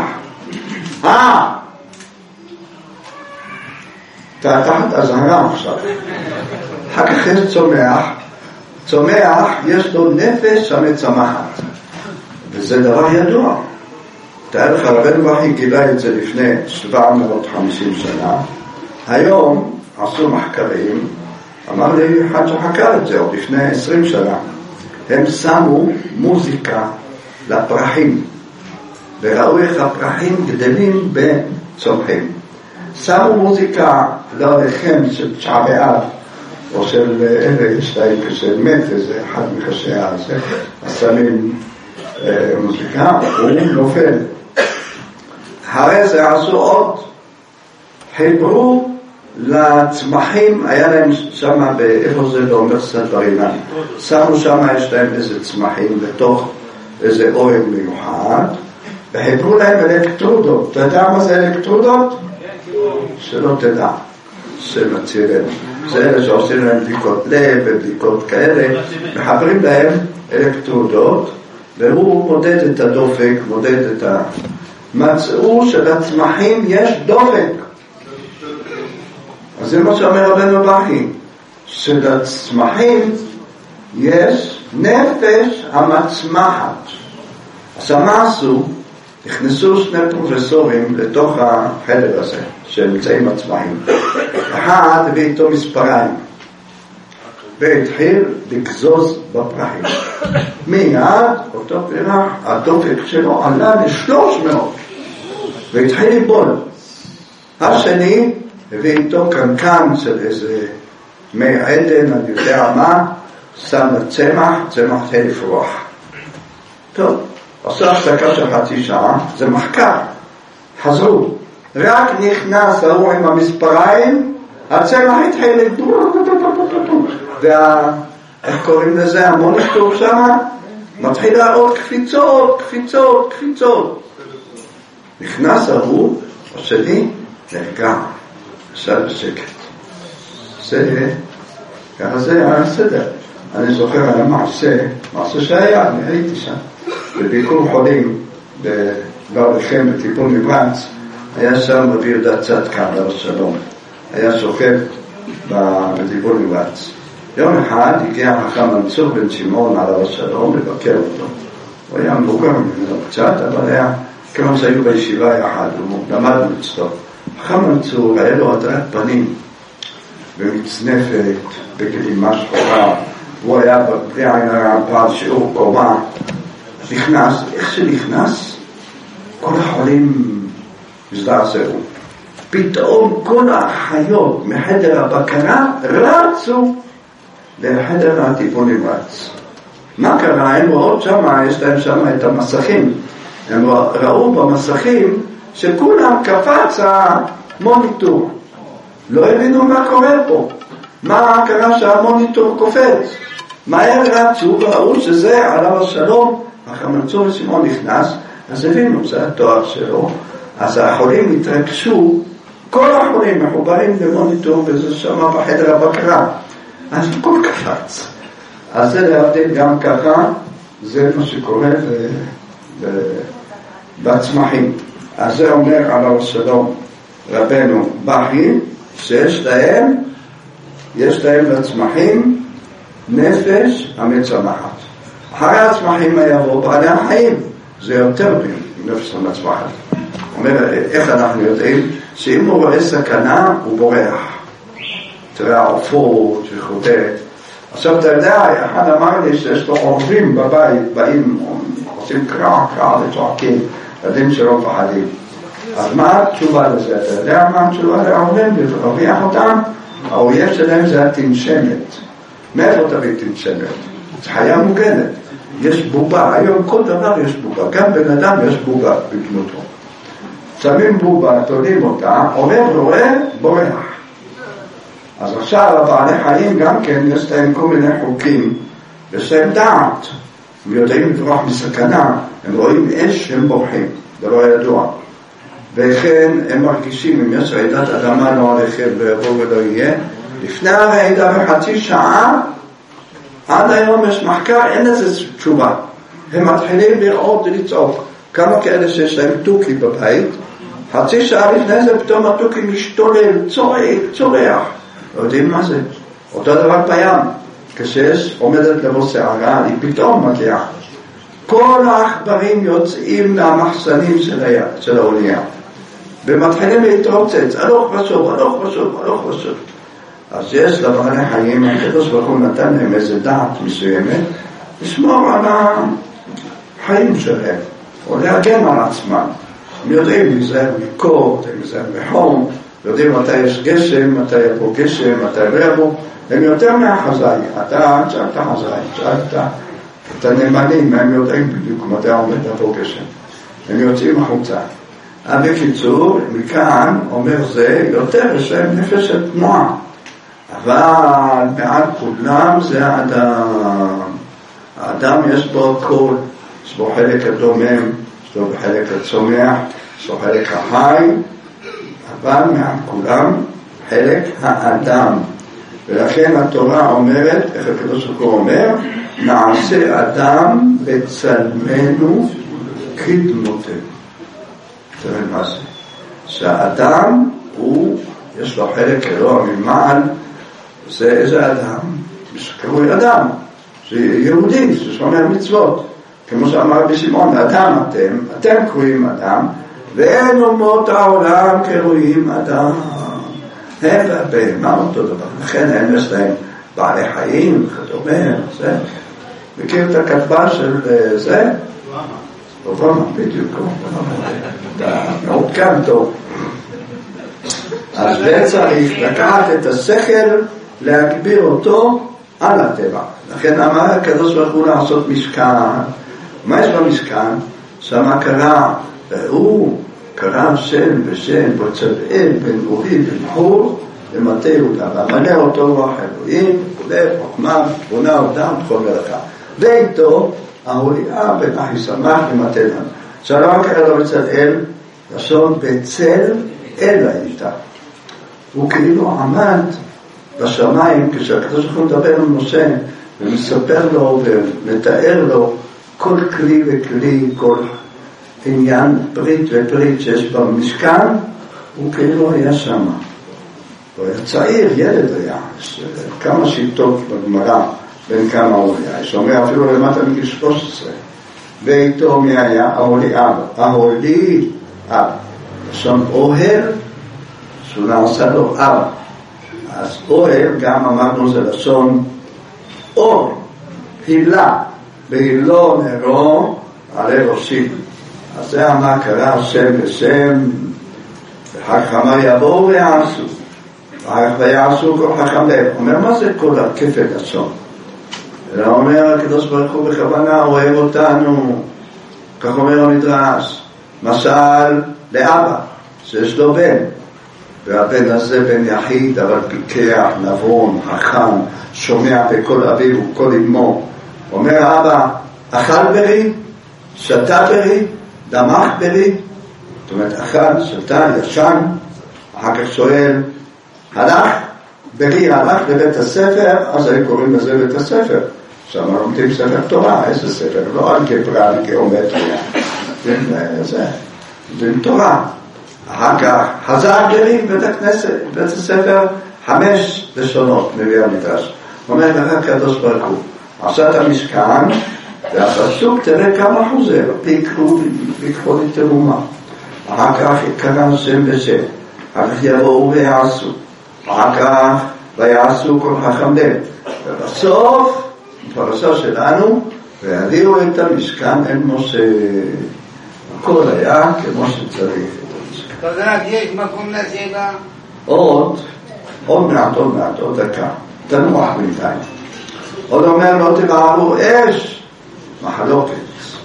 אתה תחת הזהרה עכשיו. אחר כך יש צומח. צומח יש לו נפש המצמחת. וזה דבר ידוע. תאר לך, רבנו בראי גילה את זה לפני 750 שנה. היום עשו מחקרים, אמר לי אחד שחקר את זה עוד לפני 20 שנה. הם שמו מוזיקה לפרחים. וראו איך הפרחים גדלים בצומחים. שמו מוזיקה לרחם של תשעה באב, או של אלה, יש להם כשמת, איזה אחד מחשי הזה, אז שמים מוזיקה, הוא נופל. הרי זה עשו עוד, חיברו לצמחים, היה להם שם, איפה זה באוניברסיטת בר אילן, שמו שם, יש להם איזה צמחים בתוך איזה אוהל מיוחד, וחיברו להם אלקטרודות. אתה יודע מה זה אלקטרודות? שלא תדע, שמצירים. זה אלה שעושים להם בדיקות לב ובדיקות כאלה, מחברים להם אלקטרודות, והוא מודד את הדופק, מודד את מצאו שלצמחים יש דופק. אז זה מה שאומר רבנו בראי, שלצמחים יש נפש המצמחת. אז מה עשו? נכנסו שני פרופסורים לתוך החדר הזה שנמצאים הצמחים. אחד הביא איתו מספריים והתחיל לגזוז בפרחים. מיד אותו פרח, הדופק שלו עלה ל300 והתחיל ליבול. השני הביא איתו קנקן של איזה מי עדן, אני יודע מה, שם צמח התחיל לפרוח. טוב, עשו הפסקה של חצי שעה, זה מחקר. חזרו, רק נכנס ההוא עם המספריים, הצמח התחיל איך קוראים לזה? המוניטור שם מתחיל להראות קפיצות. נכנס ההוא, השני נרגע, ישב בשקט. ככה זה היה הסדר. אני זוכר על המעשה שהיה, אני הייתי שם בביקור חולים בברחם בטיפול נמרץ. היה שם רבי יהודה צדקה עליו השלום, היה שוכב בטיפול נמרץ. יום אחד הגיע חכם מנצור בן שמעון עליו השלום לבקר אותו. הוא היה מבוגר ממנו קצת, אבל היה כמו שהיו בישיבה יחד, הוא למד אצלו. חכם מנצור היה לו הדרת פנים ומצנפת בגלימה שחורה, הוא היה בלי עין הרע פעל שיעור קומה. נכנס, איך שנכנס כל החולים הזדעזעו. פתאום כל האחיות מחדר הבקרה רצו לחדר הטיפול נמרץ. מה קרה? הם רואות שם, יש להם שם את המסכים. הם ראו במסכים שכולם קפץ המוניטור. לא הבינו מה קורה פה. מה קרה שהמוניטור קופץ? מהר רצו וראו שזה עליו השלום. החמצו וסימון נכנס, אז הבינו, זה התואר שלו. אז החולים התרגשו, כל החולים מחוברים למוניטור וזה שם בחדר הבקרה. אז הכל קפץ. אז זה להבדיל גם ככה, זה מה שקורה בצמחים. אז זה אומר עליו השלום רבנו בכי, שיש להם לצמחים נפש המצמחת. אחרי הצמחים הירוק, בעלי החיים, זה יותר מנפש המצמחת. אומר, איך אנחנו יודעים? שאם הוא רואה סכנה, הוא בורח. תראה העופות שחוטאת. עכשיו אתה יודע, אחד אמר לי שיש לו עורבים בבית, באים, עושים קרע וצועקים, יודעים שלא פחדים. אז מה התשובה לזה? אתה יודע מה התשובה לעורבים? להרוויח אותם? האויב שלהם זה התנשמת. מאיפה תביא תנשמת? זה חיה מוגנת. יש בובה, היום כל דבר יש בובה, גם בן אדם יש בובה בגנותו. שמים בובה, תולים אותה, עורב רואה, בורח. אז עכשיו הבעלי חיים גם כן יש להם כל מיני חוקים, יש להם דעת, הם יודעים לברוח מסכנה, הם רואים אש שהם בורחים, זה לא ידוע. וכן הם מרגישים, אם יש רעידת אדמה לא עליכם ויבוא ולא יהיה, לפני הרעידה בחצי שעה, עד היום יש מחקר, אין לזה תשובה. הם מתחילים לראות ולצעוק. כמה כאלה שיש להם תוקי בבית, חצי שעה לפני זה פתאום התוקי משתולל, צורח. לא יודעים מה זה. אותו דבר בים. כשיש עומדת לבוא שערה, היא פתאום מגיעה. כל העכברים יוצאים מהמחסנים של האונייה. ומתחילים להתרוצץ, הלוך ושוב. אז יש לבעלי חיים, הקדוש ברוך הוא נתן להם איזה דעת מסוימת, לשמור על החיים שלהם, או להגן על עצמם. הם יודעים להיזהר מקור, להיזהר מחום, יודעים מתי יש גשם, מתי יבוא גשם, מתי לא יבוא, הם יותר מהחזאי. אתה שאלת חזאי, שאלת את הנאמנים, הם יודעים בדיוק מתי עומד לבוא גשם. הם יוצאים החוצה. בקיצור, מכאן אומר זה, יותר יש להם נפש של תנועה. אבל מעל כולם זה האדם. האדם יש בו הכל, יש בו חלק הדומם, יש בו חלק הצומח, יש בו חלק החי, אבל מעל כולם חלק האדם. ולכן התורה אומרת, איך הקדוש ברוך הוא אומר, נעשה אדם בצלמנו כדמותנו. תראה מה זה? שהאדם הוא, יש לו חלק אלוה ממעל, זה איזה אדם? שקרוי אדם, זה יהודי, זה שומע מצוות. כמו שאמר רבי שמעון, אדם אתם קרויים אדם, ואין אומות העולם קרויים אדם. הם והבהמה אותו דבר. לכן הם יש להם בעלי חיים, כדומה, זה. מכיר את הכתבה של זה? אובמה, בדיוק. אתה מעודכן טוב. אז זה צריך לקחת את השכל, להגביר אותו על הטבע. לכן אמר הקדוש ברוך הוא לעשות משכן. מה יש במשכן? שמה קרא, הוא קרא שם ושם, בצלאל, בן אורי, בן חור, ומטה יהודה, ואמנה אותו רוח אלוהים, כולל חוכמה, תבונה, אדם, תחול מלאכה. ואיתו, ההוליאה בן אחיסמך ומטה לנו. שלום קרא לו בצלאל, לשון בצל אל היתה. הוא כאילו עמד בשמיים, כשהקדוש ברוך הוא מדבר עם משה, ומספר לו ומתאר לו כל כלי וכלי, כל עניין ברית וברית שיש במשכן, הוא כאילו היה שם. הוא היה צעיר, ילד היה, כמה שיטות בגמרא, בין כמה הוא היה, שאומר אפילו למטה מגיל 13. ואיתו מי היה? ההולי אב. שם אוהל, שהוא נעשה לו אב. אז אוהל, גם אמרנו זה לשון אור, הילה, בהילו נרו עלי ראשי. אז זה מה קרה השם בשם, ואחר כך אמר יבואו ויעשו, ואחר כך ויעשו כל חכם לב. אומר, מה זה כל הכפל לשון? אלא אומר הקדוש ברוך הוא בכוונה אוהב אותנו, כך אומר המדרש, משל לאבא שיש לו בן, והבן הזה בן יחיד אבל פיקח, נבון, חכם, שומע בכל אביו וכל אמו. אומר אבא, אכל ברי, שתה ברי, דמך ברי, זאת אומרת אכל, שתה, ישן, אחר כך שואל, הלך ברי, הלך לבית הספר, אז היו קוראים לזה בית הספר. שם לומדים ספר תורה, איזה ספר? לא אלגברה, גיאומטריה. זה תורה. אחר כך חזר ברי בבית הכנסת, בבית הספר 5 לשונות מביא המדרש. אומר לך הקדוש ברוך הוא, עשה את המשכן, והפסוק תראה כמה חוזר, ויקחו לי תרומה. אחר כך יקרא שם בשם, אחר כך יבואו ויעשו, אחר כך ויעשו כל חכם לב. ובסוף, בפרשה שלנו, והביאו את המשכן אל משה. הכל היה כמו שצריך. תודה, יש מקום לשאלה? עוד מעט, עוד דקה. תנוח בינתיים. עוד אומר, לא תבערו אש, מחלוקת.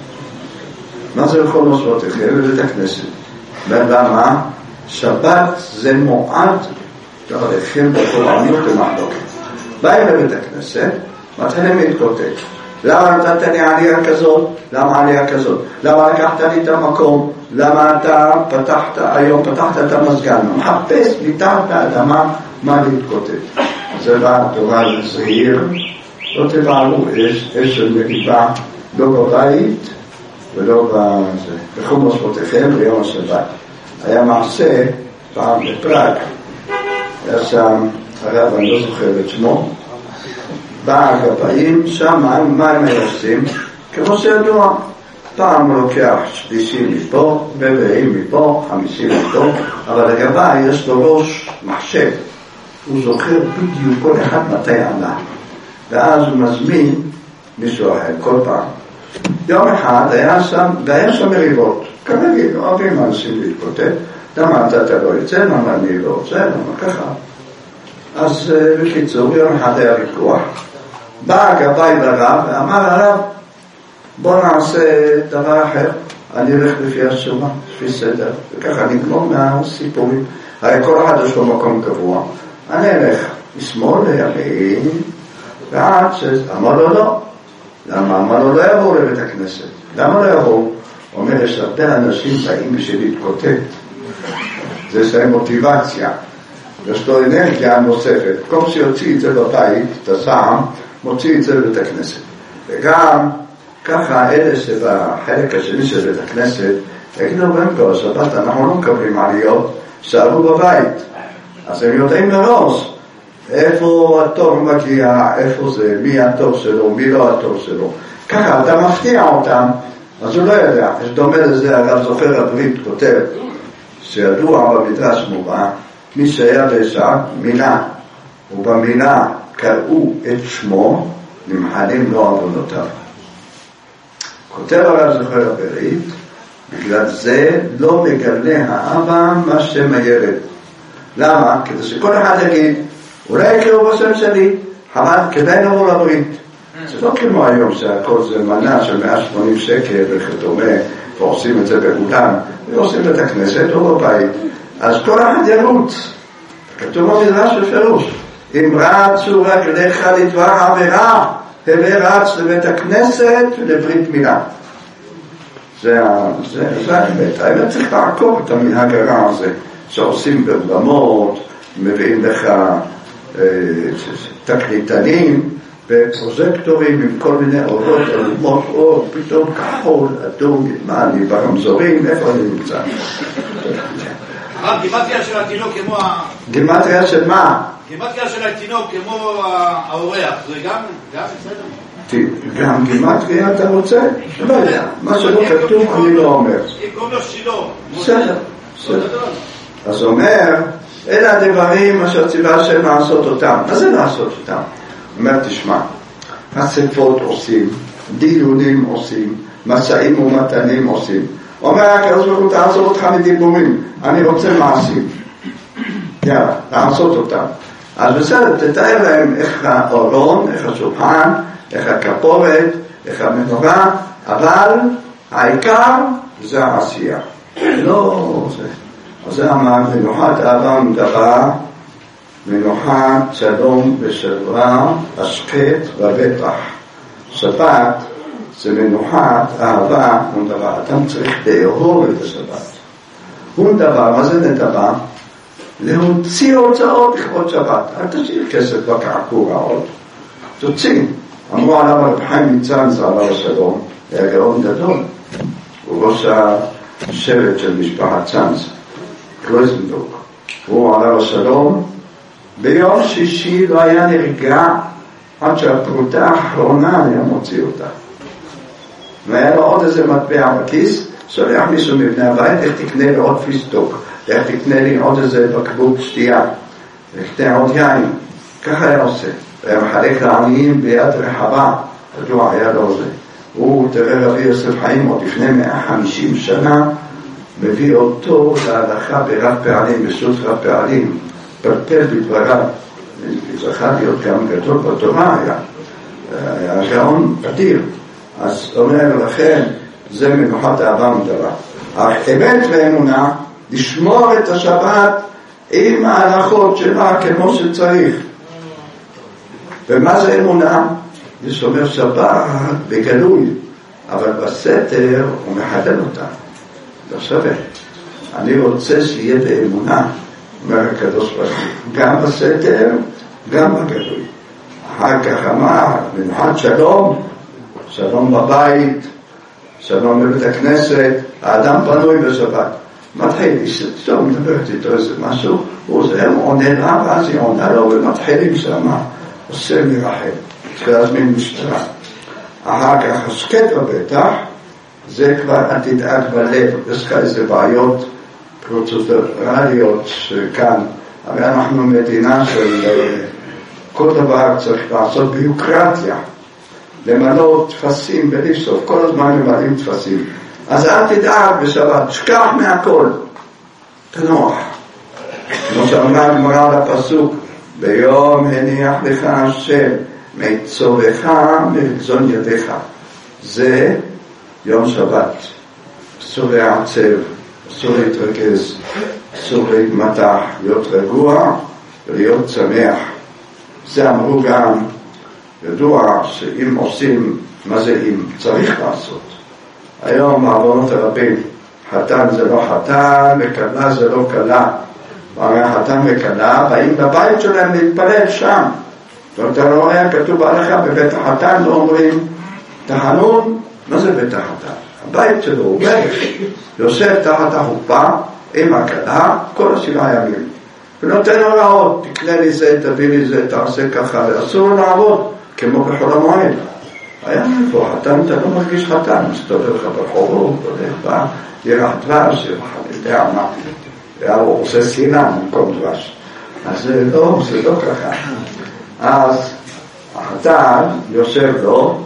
מה זה לכל נושאותיכם בבית הכנסת? למה? שבת זה מועד דרכם בתורניות ומחלוקת. באים לבית הכנסת, מתחילים להתקוטט. למה נתת לי עלייה כזאת? למה עלייה כזאת? למה לקחת לי את המקום? למה אתה פתחת את המזגן? מחפש מתחת לאדמה מה להתקוטט. זה בא התורה לזהיר, לא תבערו אש של מריבה, לא בבית ולא בזה. בכל מושבותיכם ביום השבת. היה מעשה פעם בפראג, היה שם הרב, אני לא זוכר את שמו, בא הגבאים, שם מה הם עושים? כמו שידוע, פעם הוא לוקח 30 מפה, רבעים מפה, 50 מפה, אבל הגבאי יש לו ראש מחשב, הוא זוכר בדיוק כל אחד מתי עלה, ואז הוא מזמין מישהו אחר כל פעם. יום אחד היה שם מריבות, כרגיל, אוהבים אנשים להתקוטט, למה אתה לא יוצא, למה אני לא רוצה, למה ככה. אז בקיצור, יום אחד היה ויכוח, בא הגבאי לרב ואמר הרב, בוא נעשה דבר אחר, אני אלך לפי השורה, לפי סדר, וככה נגמור מהסיפורים. הרי כל אחד יש לו מקום קבוע, אני אלך משמאל לימין, ועד אמר לו לא. למה? אמר לו לא יבואו לבית הכנסת. למה לא יבואו? אומר, יש הרבה אנשים באים בשביל להתקוטט, זה יש להם מוטיבציה, יש לו אנרגיה נוספת, כל שיוציא את זה בבית, את הזעם, מוציא את זה לבית הכנסת. וגם ככה אלה שבחלק השני של בית הכנסת יגידו בהם כל השבת אנחנו לא מקבלים עליות, שערו בבית, אז הם יודעים מראש איפה התור מגיע, איפה זה, מי התור שלו, מי לא התור שלו. ככה אתה מפתיע אותם, אז הוא לא יודע. יש דומה לזה, הרב זוכר הברית כותב שידוע במדרש מובא, מי שהיה בשעה מינה, ובמינה קראו את שמו, נמחלים לו עוונותיו. כותב הרב זוכר הברית, בגלל זה לא מגלה האבא מה שם הילד. למה? כדי שכל אחד יגיד, אולי יקראו בשם שלי, חבל, כדאי נבוא לברית. זה לא כמו היום שהכל זה מנה של 180 שקל וכדומה, ועושים את זה באולם, ועושים את הכנסת או בבית. אז כל אחד ירוץ. כתוב במדרש בפירוש, אם רצו רק לך לדבר עבירה, הווה רץ לבית הכנסת ולברית מילה. זה האמת. האמת צריך לעקור את המנהג הרע הזה, שעושים באולמות, מביאים לך תקליטנים ופרוזקטורים עם כל מיני אורות, אלומות אור, פתאום כחול, אדום, אני ברמזורים, איפה אני נמצא? גימטריה של התינוק כמו גימטריה של מה? גימטריה של התינוק כמו האורח, זה גם בסדר? גם גימטריה אתה רוצה? לא יודע, מה שלא כתוב אני לא אומר. קוראים לו שילו. בסדר. אז אומר, אלה הדברים אשר ציווה השם לעשות אותם. מה זה לעשות אותם? אומר, תשמע, אספות עושים, דיונים עושים, משאים ומתנים עושים, אומר הקדוש ברוך הוא תעזוב אותך מדיבורים, אני רוצה מעשים. יאללה, תעשות אותם. אז בסדר, תתאר להם איך האורון, איך השולחן, איך הכפורת, איך המנורה, אבל העיקר זה העשייה. לא זה. אז זה אמר, מנוחת אהבה מדבר, מנוחת שלום ושלווה, השקט ובטח. שבת זה מנוחת אהבה ונדבר. אדם צריך לאהוב את השבת. ונדבר, מה זה נדבר? להוציא הוצאות לכבוד שבת. אל תשאיר כסף בקעקוע עוד. תוציא. אמרו עליו הרב חיים מצאנז עליו השלום, היה גאון גדול. הוא ראש השבט של משפחת צאנז, קרויזנבורג. הוא עליו השלום. ביום שישי לא היה נרגע עד שהפרוטה האחרונה היה מוציא אותה. והיה לו עוד איזה מטבע בכיס, שולח מישהו מבני הבית, איך תקנה לי עוד פיסטוק, איך תקנה לי עוד איזה בקבוק שתייה, איך תקנה עוד יין. ככה היה עושה. והיה מחלק לעניים ביד רחבה, תדוע, היה לו זה. הוא, תראה רבי יוסף חיים, עוד לפני 150 שנה, מביא אותו להלכה ברב פעלים, בשו"ת רב פעלים, פלפל בדבריו. זכה להיות גם גדול בתורה, היה גאון אדיר. אז אומר לכם, זה מנוחת אהבה מדבר. אך אמת ואמונה, לשמור את השבת עם ההלכות שלה כמו שצריך. ומה זה אמונה? זה שומר שבת בגלוי, אבל בסתר הוא מחדל אותה. לא שווה. אני רוצה שיהיה באמונה, אומר הקדוש ברוך הוא, גם בסתר, גם בגלוי. אחר כך אמר, מנוחת שלום, שלום בבית, שלום בבית הכנסת, האדם פנוי בשבת. מתחיל, טוב, מדברת איתו איזה משהו, הוא זה, הוא עונה לה, ואז היא עונה לו, ומתחילים שמה, עושה מרחל. צריך להזמין משטרה. אחר כך השקט בבטח, זה כבר אל תדאג בלב, יש כאן איזה בעיות פרוצדורליות שכאן, הרי אנחנו מדינה של כל דבר צריך לעשות ביוקרטיה, למנות תפסים בלי סוף, כל הזמן למלאים תפסים. אז אל תדאג בשבת, שכח מהכל, תנוח. כמו שאמרה הגמרא על הפסוק, ביום הניח לך השם מצורך מרצון ידיך. זה יום שבת. אסור לעצב, אסור להתרכז, אסור להתמתח, להיות רגוע ולהיות שמח. זה אמרו גם, ידוע שאם עושים, מה זה אם? צריך לעשות. היום בעוונות הרבים, חתן זה לא חתן וכלה זה לא כלה. והרי חתן וכלה באים בבית שלהם להתפלל שם. ואתה לא רואה, כתוב בהלכה בבית החתן, לא אומרים תחנון, מה זה בית החתן? הבית שלו הוא בית, יושב תחת החופה עם הכלה כל 7 ימים. ונותן הוראות, תקנה לי זה, תביא לי זה, תעשה ככה, ואסור לעבוד, כמו בחול המועד. היה פה חתן, אתה לא מרגיש חתן, מסתובב לך ברחובות, הולך בירח דבש, אני יודע מה, הוא עושה סינן במקום דבש. אז זה לא ככה. אז החתן יושב לו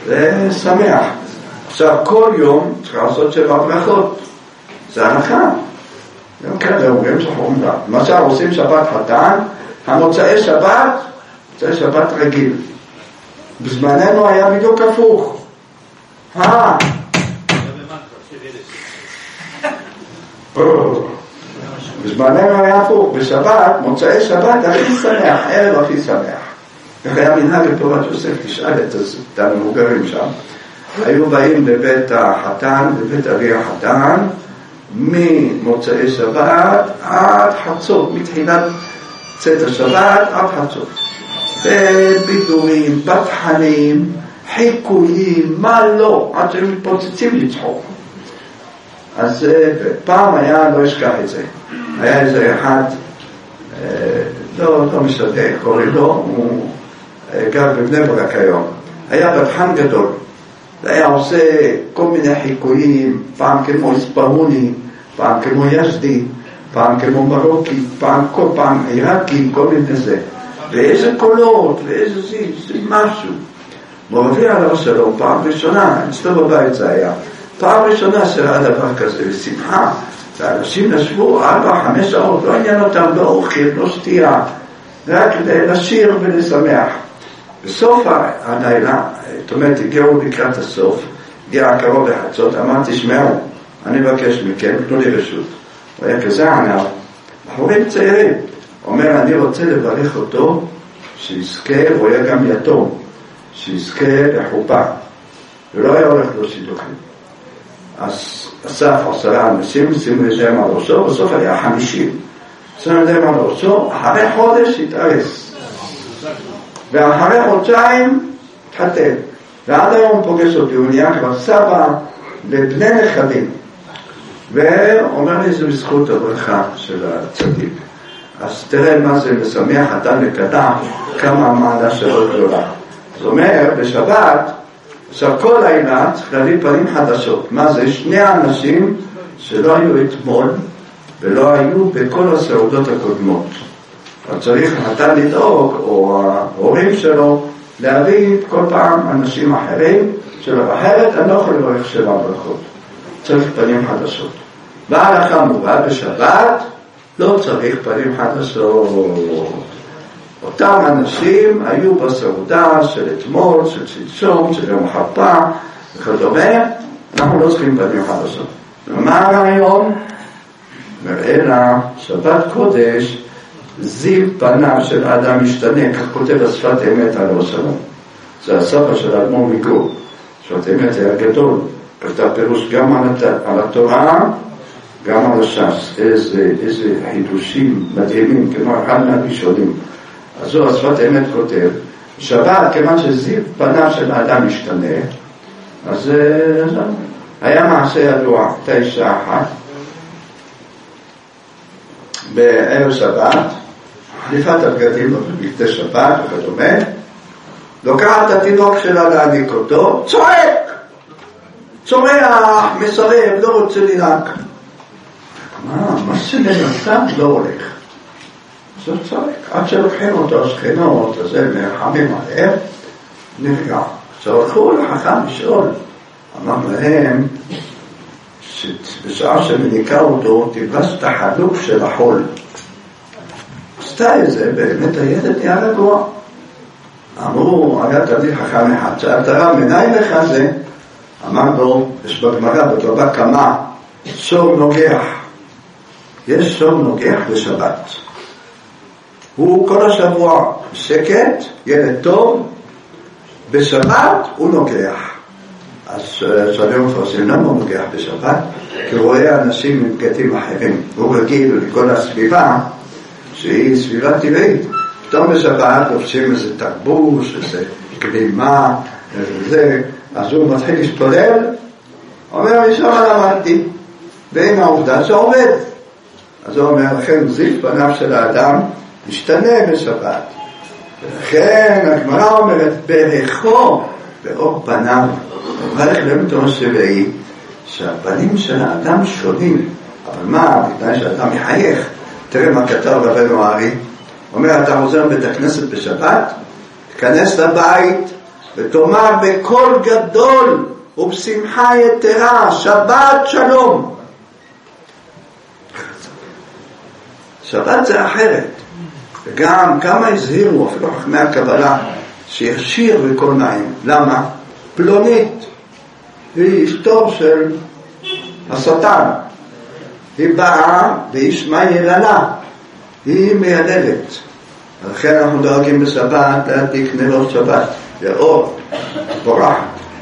ושמח. עכשיו כל יום צריך לעשות 7 ברכות. זה הלכה. גם כאלה אומרים שחורים לה. למשל עושים שבת חתן, המוצאי שבת, מוצאי שבת רגיל. בזמננו היה בדיוק הפוך. בזמננו היה הפוך. בשבת, מוצאי שבת הכי שמח, ערב הכי שמח. איך היה מנהג בתורת יוסף, תשאל את המבוגרים שם. היו באים לבית החתן, לבית אבי החתן, ממוצאי שבת עד חצות, מתחילת צאת השבת עד חצות. בבידורים, פתחנים, חיקויים, מה לא, עד שהם מתפוצצים לצחוק. אז פעם היה, לא אשכח את זה, היה איזה אחד, לא משתדע, קוראים לו, הוא גר בבני ברק היום, היה פתחן גדול, והיה עושה כל מיני חיקויים, פעם כמו אספהוני, פעם כמו יזדי, פעם כמו מרוקי, כל פעם עיראקי, כל מיני זה. ואיזה קולות, ואיזה זה משהו. מוביל עליו שלום, פעם ראשונה, אצלו בבית זה היה. פעם ראשונה שהיה דבר כזה, בשמחה, ואנשים ישבו 4-5 שעות, לא עניין אותם, לא אוכל, לא שתייה, רק לשיר ולשמח. בסוף הלילה, זאת אומרת, הגיעו לקראת הסוף, הגיע קרוב לחצות, אמרתי, תשמעו, אני מבקש מכם, תנו לי רשות. הוא היה כזה ענב, בחורים צעירים, אומר, אני רוצה לברך אותו, שיזכה, הוא היה גם יתום, שיזכה לחופה, ולא היה הולך לו שידוכים. אז אסף 10 אנשים, שימו להם על ראשו, בסוף היה 50. שימו להם על ראשו, אחרי חודש התארס. ואחרי חודשיים התחתן. ועד היום פוגש אותי, הוא נהיה כבר סבא לבני נכדים. ואומר לי, זה בזכות הברכה של הצדיק. אז תראה מה זה משמח חתן וכלה, כמה המעלה שלו גדולה. זאת אומרת, בשבת, עכשיו כל לילה צריך להביא פנים חדשות. מה זה? 2 אנשים שלא היו אתמול ולא היו בכל הסעודות הקודמות. אז צריך חתן לדאוג, או ההורים שלו, להביא כל פעם אנשים אחרים, שלא אחרת אני לא יכול לברך 7 ברכות. צריך פנים חדשות. בהלכה מובא בשבת, לא צריך פנים חדשות. אותם אנשים היו בסעודה של אתמול, של שלשום, של יום חפה, וכדומה, אנחנו לא צריכים פנים חדשות. ומה הרעיון? מראה לה, שבת קודש, זיו פניו של האדם משתנה, כך כותב השפת אמת על השלום. זה הסבא של האדמו"ר מגור. שפת אמת היה גדול, כתב פירוש גם על התורה, גם על הש"ס. איזה חידושים מדהימים, כמו אחד מהראשונים. אז זו השפת אמת כותב, שבת, כיוון שזיו פניו של האדם משתנה, אז היה מעשה ידוע, 9:00, בערב שבת, חליפת הבגדים בבגדי שבת וכדומה, לוקחת את התינוק שלה להניק אותו, צועק, צורח, מסרב, לא רוצה לנהג. מה שננסה לא הולך. זה צועק, עד שלוקחים אותו השכנות, אז הם מרחמים עליהם, נרגע. שהלכו לחכם לשאול, אמר להם, שבשעה שמניקה אותו, תיבש את החלוק של החול. עשתה את זה, באמת הילד נהיה רגוע. אמרו, היה תביא חכם אחד, שאלת הרב, מנהי לך זה? אמר לו, יש בגמרא, בבבא קמא, שור נוגח. יש שור נוגח בשבת. הוא כל השבוע שקט, ילד טוב, בשבת הוא נוגח. אז שואלים מפרשים, למה הוא נוגח בשבת? כי הוא רואה אנשים עם בגדים אחרים. הוא רגיל לכל הסביבה, שהיא סביבה טבעית. פתאום בשבת לובשים איזה תרבוש, איזה קדימה, איזה, אז הוא מתחיל להשתולל, אומר, משם למדתי, בין העובדה שעובד. אז הוא אומר, לכן זיו פניו של האדם משתנה בשבת. ולכן הגמרא אומרת, ברכו, באור פניו, מברך למתו שבעי, שהפנים של האדם שונים. אבל מה, בתנאי שאדם מחייך, תראה מה כתב רבנו הארי, אומר, אתה חוזר בית הכנסת בשבת, תכנס לבית ותאמר בקול גדול ובשמחה יתרה, שבת שלום. שבת זה אחרת. וגם כמה הזהירו, אפילו חכמי הקבלה, שישיר בכל מים. למה? פלונית. היא אשתו של השטן. היא באה וישמע יללה. היא מייללת. לכן אנחנו דואגים בשבת להדליק נרות שבת. לאור, פורחת.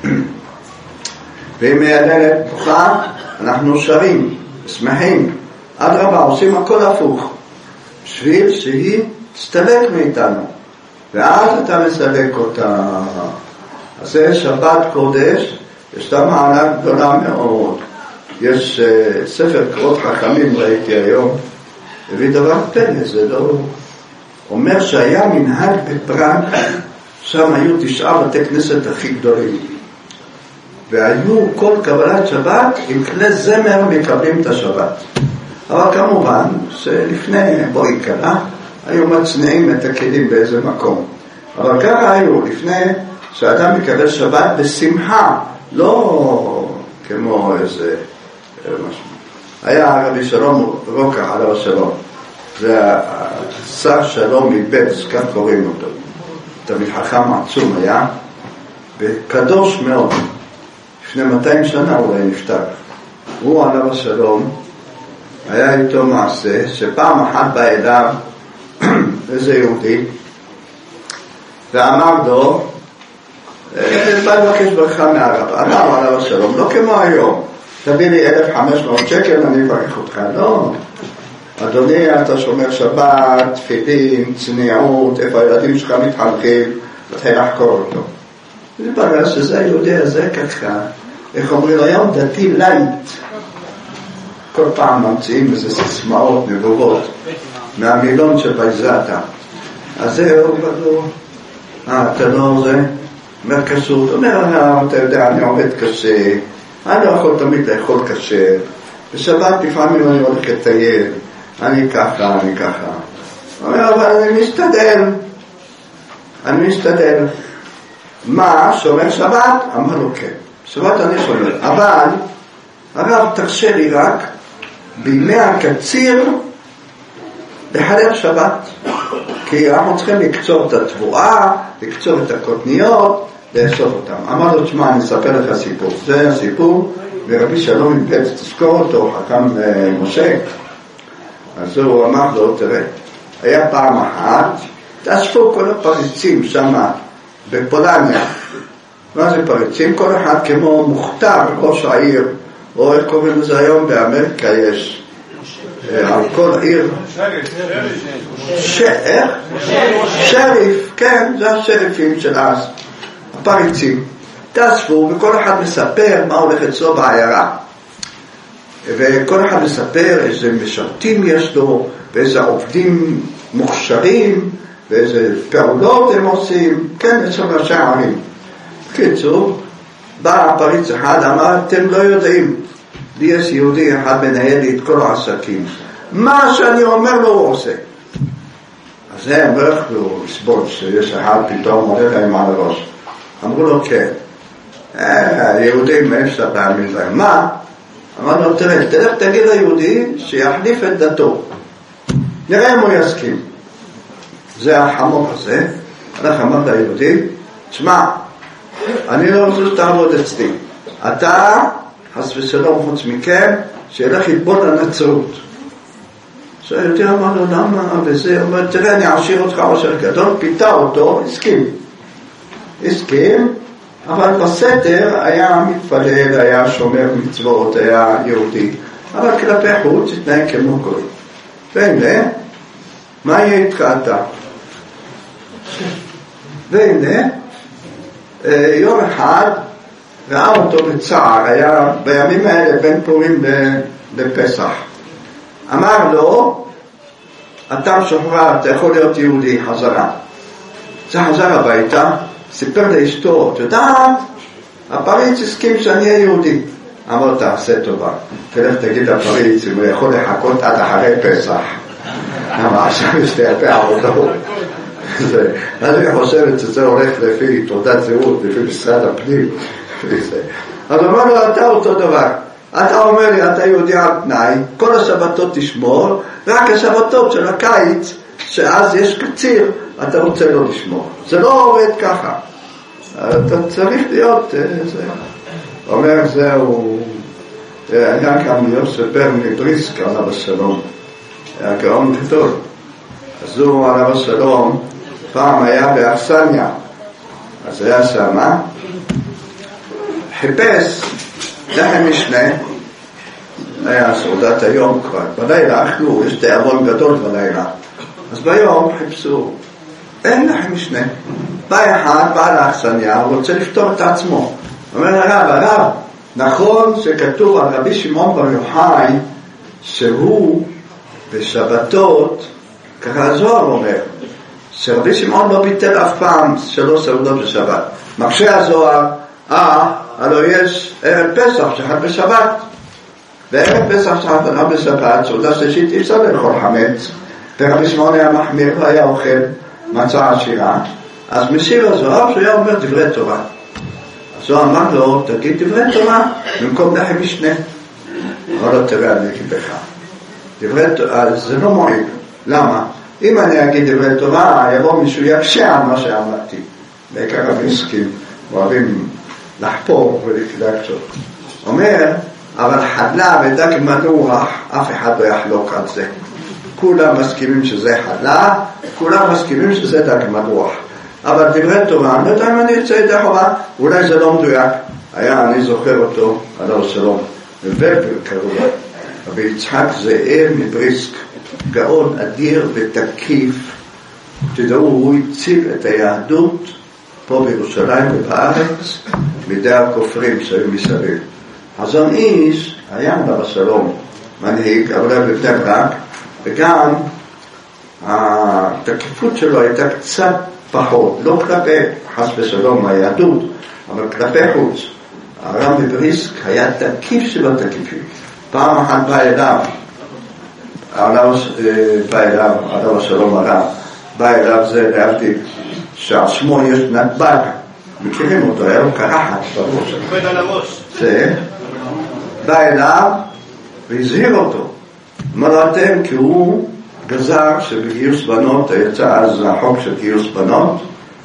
והיא מייללת פוחה, אנחנו שרים, שמחים. אדרבה, עושים הכל הפוך. בשביל שהיא תסתלק מאיתנו. ואז אתה מסלק אותה. אז זה שבת קודש, יש לה מעלה גדולה מאוד. יש ספר קורות חכמים, ראיתי היום, הביא דבר פלא, זה לא... אומר שהיה מנהג בפראג, שם היו 9 בתי כנסת הכי גדולים. והיו כל קבלת שבת, עם כלי זמר מקבלים את השבת. אבל כמובן שלפני בואי קלה, היו מצנעים את הכלים באיזה מקום. אבל ככה היו, לפני שאדם מקבל שבת בשמחה, לא כמו איזה משהו. היה רבי שלום רוקח עליו השלום, זה השר שלום מבץ, כך קוראים אותו, תמיד חכם עצום היה, וקדוש מאוד, לפני 200 שנה אולי נפטר. הוא עליו השלום, היה איתו מעשה שפעם אחת בא אליו איזה יהודי ואמר לו, בא לבקש ברכה מהרב, הרב עליו השלום, לא כמו היום, תביא לי 1,500 שקל, אני אברך אותך. לא, אדוני, אתה שומר שבת, תפילין, צניעות, איפה הילדים שלך מתחנכים, תתחיל לחקור אותו. וברגע שזה היהודי הזה ככה, איך אומרים, היום דתי לייט, כל פעם ממציאים איזה סיסמאות נבובות מהמילון של בייזתה. אז זהו, אתה לא זה, אומר כשרות, אומר, אתה יודע, אני עובד קשה, אני לא יכול תמיד לאכול קשה, בשבת לפעמים אני הולך לטייל, אני ככה. אומר, אבל אני משתדל. מה, שומר שבת? אמר לו כן, שבת אני שומר, אבל הרב תרשה לי רק בימי הקציר לחלל שבת, כי אנחנו צריכים לקצור את התבואה, לקצור את הקוטניות, לאסוף אותם. אמר לו, תשמע, אני אספר לך סיפור. זה הסיפור, ורבי שלום מבית, תזכור אותו, חכם משה. אז הוא אמר לו, תראה, היה פעם אחת, תאספו כל הפריצים שם בפולניה. מה זה פריצים? כל אחד כמו מוכתר, ראש העיר, או איך קוראים לזה היום באמריקה יש, על כל עיר. שריף, כן, זה השריפים של אז. הפריצים, תאספו, וכל אחד מספר מה הולך אצלו בעיירה. וכל אחד מספר איזה משרתים יש לו, ואיזה עובדים מוכשרים, ואיזה פעולות הם עושים, כן, אצל ראשי הערים. בקיצור, בא הפריץ אחד, אמר, אתם לא יודעים, לי יש יהודי אחד מנהל לי את כל העסקים. מה שאני אומר לו הוא עושה. אז הם לא יכלו לסבול שיש אחד פתאום הולך להם על הראש. אמרו לו כן, היהודים מאיפה שאתה תאמין להם. מה? אמר לו, תראה, תלך תגיד ליהודי שיחליף את דתו, נראה אם הוא יסכים. זה החמור הזה. הלך אמר ליהודי, תשמע, אני לא רוצה שתעבוד אצלי, אתה חס ושלום חוץ מכם שילך יתבול לנצרות. אז היהודי אמר לו, למה? וזה אומר, תראה, אני אעשיר אותך עושר גדול. פיתה אותו, הסכים, אבל בסתר היה מתפלל, היה שומר מצוות, היה יהודי, אבל כלפי חוץ התנהג כמו כל. והנה, מה יהיה איתך אתה? והנה, יום אחד ראה אותו בצער, היה בימים האלה בין פורים לפסח. אמר לו, אתה משוחרר, אתה יכול להיות יהודי חזרה. זה חזר הביתה, סיפר לאשתו, אתה יודעת, הפריץ הסכים שאני אהיה יהודי. אמר, תעשה טובה, תלך תגיד לפריץ אם הוא יכול לחכות עד אחרי פסח. אמר, עכשיו יש לי הרבה עבודות. אז אני חושבת שזה הולך לפי תעודת זהות, לפי משרד הפנים. אז אמר לו, אתה אותו דבר, אתה אומר לי, אתה יהודי על תנאי, כל השבתות תשמור, רק השבתות של הקיץ, שאז יש קציר, אתה רוצה לא לשמור. זה לא עובד ככה. אתה צריך להיות, אומר זהו, היה גם יוסף בר מבריסק עליו השלום, היה גאון גדול. אז הוא עליו השלום, פעם היה באכסניה, אז היה שמה, חיפש לחם משנה, היה סעודת היום כבר, בלילה אכלו, יש תיאבון גדול בלילה, אז ביום חיפשו, אין לחם משנה. בא אחד, בא לאכסניה, הוא רוצה לפתור את עצמו. אומר הרב, נכון שכתוב על רבי שמעון בר יוחאי, שהוא בשבתות, ככה הזוהר אומר, שרבי שמעון לא ביטל אף פעם 3 סעודות בשבת. מקשה הזוהר, הלוא יש ערב פסח שחד בשבת, וערב פסח שחד בשבת, סעודה שלישית אי אפשר לאכול חמץ, ורבי שמעון היה מחמיר והיה אוכל מצה עשירה, אז משיר הזוהר שהיה אומר דברי תורה. אז זו אמר לו, תגיד דברי תורה במקום לחם משנה. אמר לו, תראה, אני אגיד לך. זה לא מועיל. למה? אם אני אגיד דברי תורה, יבוא מישהו יקשה על מה שאמרתי. בעיקר הוויסקים אוהבים לחפור ולקצות. אומר, אבל חדלה ודק מנוח, אף אחד לא יחלוק על זה. כולם מסכימים שזה חדלה, כולם מסכימים שזה דק מנוח. אבל דברי תורה, אני לא יודע אם אני אצא ידי חובה, אולי זה לא מדויק. אני זוכר אותו, עליו שלום, בבבל קראו לו. רבי יצחק זאב מבריסק, גאון אדיר ותקיף. תדעו, הוא הציל את היהדות פה בירושלים ובארץ מידי הכופרים שהיו מסביב. חזון איש היה עליו השלום מנהיג, אבל בבני ברק, וגם התקיפות שלו הייתה קצת פחות, לא כלפי חס ושלום היהדות, אבל כלפי חוץ. הרב מבריסק היה תקיף של התקיפים. פעם אחת בא אליו, עליו השלום הרב, בא אליו זה להבדיל, שעל שמו יש נתב"ג, מכירים אותו, היה לו קרחת בראש. עובד על הראש. זה, בא אליו והזהיר אותו. אמר לו אתם, כי הוא גזר שבגיוס בנות, יצא אז החוק של גיוס בנות,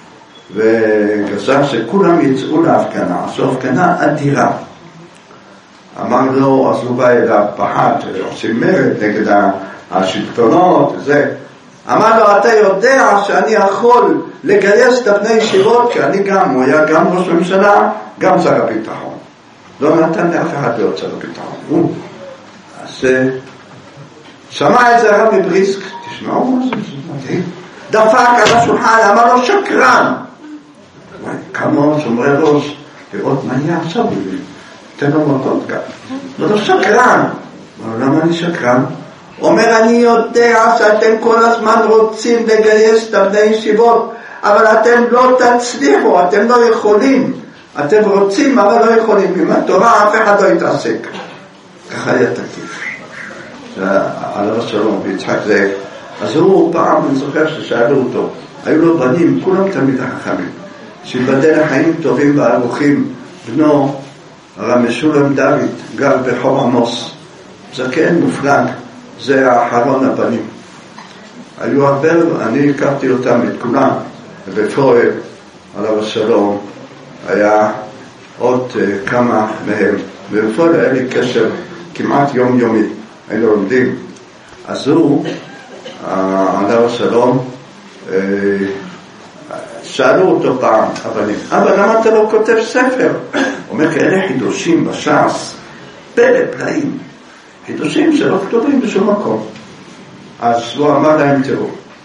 וגזר שכולם יצאו להפגנה, עשו הפגנה אדירה. אמר לו, אז הוא בא אליו, פחד, עושים מרד נגד השלטונות, וזה. אמר לו, אתה יודע שאני יכול לגייס את בני ישיבות, כי אני גם, הוא היה גם ראש ממשלה, גם שר הביטחון. לא נתן לאף אחד להיות שר הביטחון. אז שמע את זה הרב מבריסק, תשמעו מה זה, דפק על השולחן, אמר לו שקרן. כמה שומרי ראש, לראות מה יהיה עכשיו, תן לו מכות גם. לא שקרן. למה אני שקרן? אומר, אני יודע שאתם כל הזמן רוצים לגייס את בני ישיבות, אבל אתם לא תצליחו, אתם לא יכולים. אתם רוצים, אבל לא יכולים. עם התורה אף אחד לא יתעסק. ככה היה תקיף. עליו השלום, ויצחק זאב. אז הוא פעם, אני זוכר ששאלו אותו, היו לו בנים, כולם תמיד החכמים, שיבדל החיים טובים וערוכים. בנו, הרב משולם דוד, גר ברחוב עמוס, זקן מופלג, זה האחרון הבנים. היו הרבה, אני הכרתי אותם את כולם, בפועל, עליו השלום, היה עוד כמה מהם, ובפועל היה לי קשר כמעט יומיומי, היינו לומדים. אז הוא, עליו השלום, שאלו אותו פעם, אבל למה אתה לא כותב ספר? אומר, כאלה חידושים בש"ס, פלא פלאים, חידושים שלא כתובים בשום מקום. אז הוא אמר להם, תראו,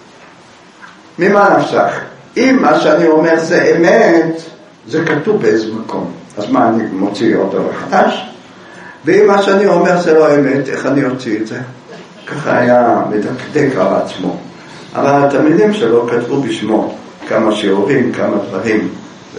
ממה נפסק? אם מה שאני אומר זה אמת, זה כתוב באיזה מקום. אז מה, אני מוציא אותו מחדש? ואם מה שאני אומר זה לא אמת, איך אני אוציא את זה? ככה היה מדקדק על עצמו. אבל התלמידים שלו כתבו בשמו כמה שיעורים, כמה דברים.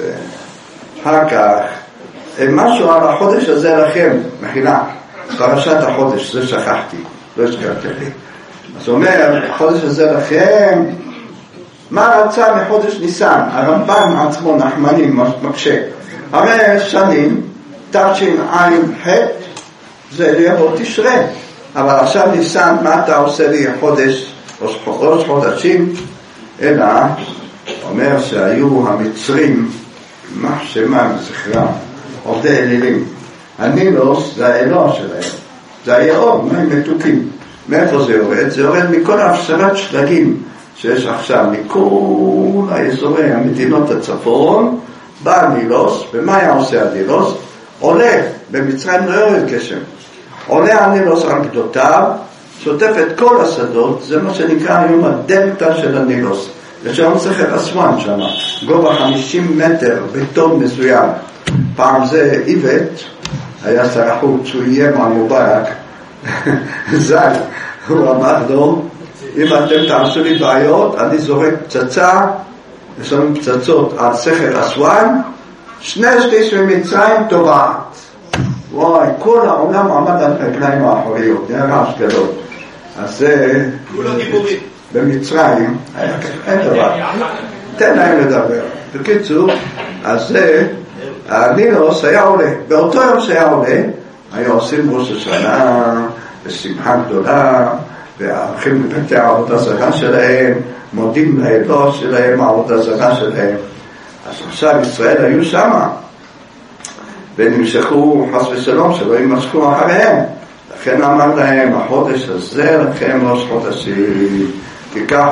אחר כך, משהו על החודש הזה לכם, מחילה, פרשת החודש, זה שכחתי, לא הזכרתי לי. אז הוא אומר, החודש הזה לכם, מה רצה מחודש ניסן? הרמב"ם עצמו נחמני מקשה. 5 שנים, תשע"ח, זה יבוא תשרה. אבל עכשיו ניסן, מה אתה עושה לי חודש, ראש חודשים? אלא, אומר שהיו המצרים, מה שמה זכרם, עובדי אלילים. הנילוס זה האלוה שלהם, זה היאור, מים מתוקים. מאיפה זה יורד? זה יורד מכל ההפסרת שלגים שיש עכשיו, מכל האזורי המדינות הצפון, בא הנילוס, ומה היה עושה הנילוס? עולה, במצרים לא יורד גשם, עולה הנילוס על גדותיו, שוטף את כל השדות, זה מה שנקרא היום הדלטה של הנילוס. יש היום סכר אסואן שם, גובה 50 מטר, בטון מסוים. פעם זה איבט, היה שר החוץ, הוא איים על מובארק, זל, הוא אמר לו, אם אתם תעשו לי בעיות, אני זורק פצצה, יש לנו פצצות על סכר אסואן, 2/3 ממצרים טובעת. וואי, כל העולם עמד על רגליים האחוריות, היה רעש גדול. אז זה, במצרים, אין דבר. תן להם לדבר. בקיצור, אז זה, הנילוס היה עולה. באותו יום שהיה עולה, היו עושים ראש השנה, בשמחה גדולה, והולכים לבתי העבודה זרה שלהם, מודים לאלוה שלהם, העבודה זרה שלהם. אז עכשיו ישראל היו שמה, ונמשכו חס ושלום שלא ימשכו אחריהם. לכן אמר להם, החודש הזה לכם ראש חודשים, תיקח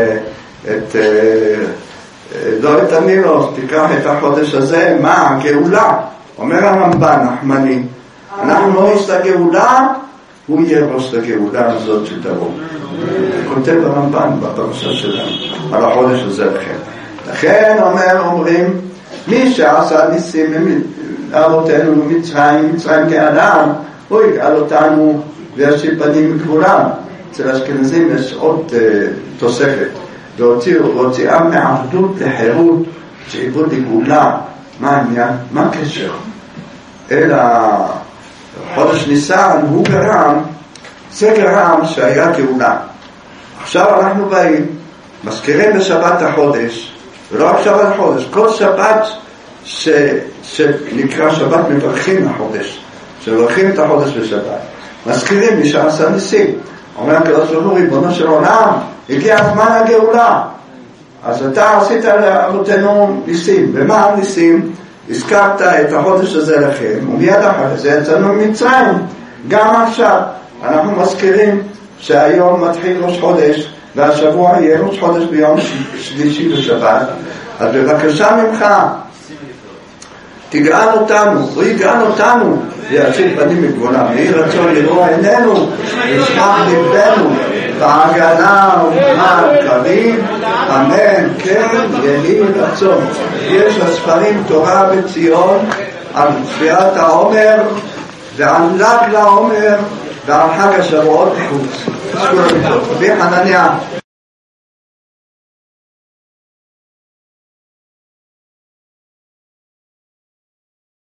לא את הנילוס, תיקח את החודש הזה, מה? הגאולה. אומר הרמב"ן נחמני, אנחנו ראש לגאולה, הוא יהיה ראש לגאולה הזאת שתבוא. כותב הרמב"ן בפרשה שלנו על החודש הזה לכם. לכן אומרים, מי שעשה ניסים אבותינו במצרים, מצרים כאדם, הוא יגאל אותנו וישיב פנים מכבולם. אצל האשכנזים יש עוד תוספת, והוציאם מעבדות לחירות, שעבוד לגאולה. מה העניין? מה הקשר? אלא חודש ניסן הוא גרם, זה גרם שהיה גאולה. עכשיו אנחנו באים, מזכירים בשבת החודש, ולא רק שבת החודש, כל שבת שנקרא שבת מברכים החודש, שמברכים את החודש בשבת, מזכירים מי שעשה ניסים. אומר הקדוש ברוך הוא, ריבונו של עולם, הגיע הזמן הגאולה, אז אתה עשית לאבותינו ניסים. ומה הניסים? הזכרת את החודש הזה לכם, ומיד אחרי זה יצאנו ממצרים. גם עכשיו אנחנו מזכירים שהיום מתחיל ראש חודש, והשבוע יהיה ראש חודש ביום שלישי בשבת. אז בבקשה ממך, תגאל אותנו, הוא יגאל אותנו ויציל פנים מגבולם. יהי רצון לראות עינינו, ישמח לבנו, בהגנה ובמעט קרים, אמן. כן, יהי רצון. יש הספרים תורה בציון על צביעת העומר ועל ל"ג לעומר ועל חג השבועות בחוץ. רבי חנניה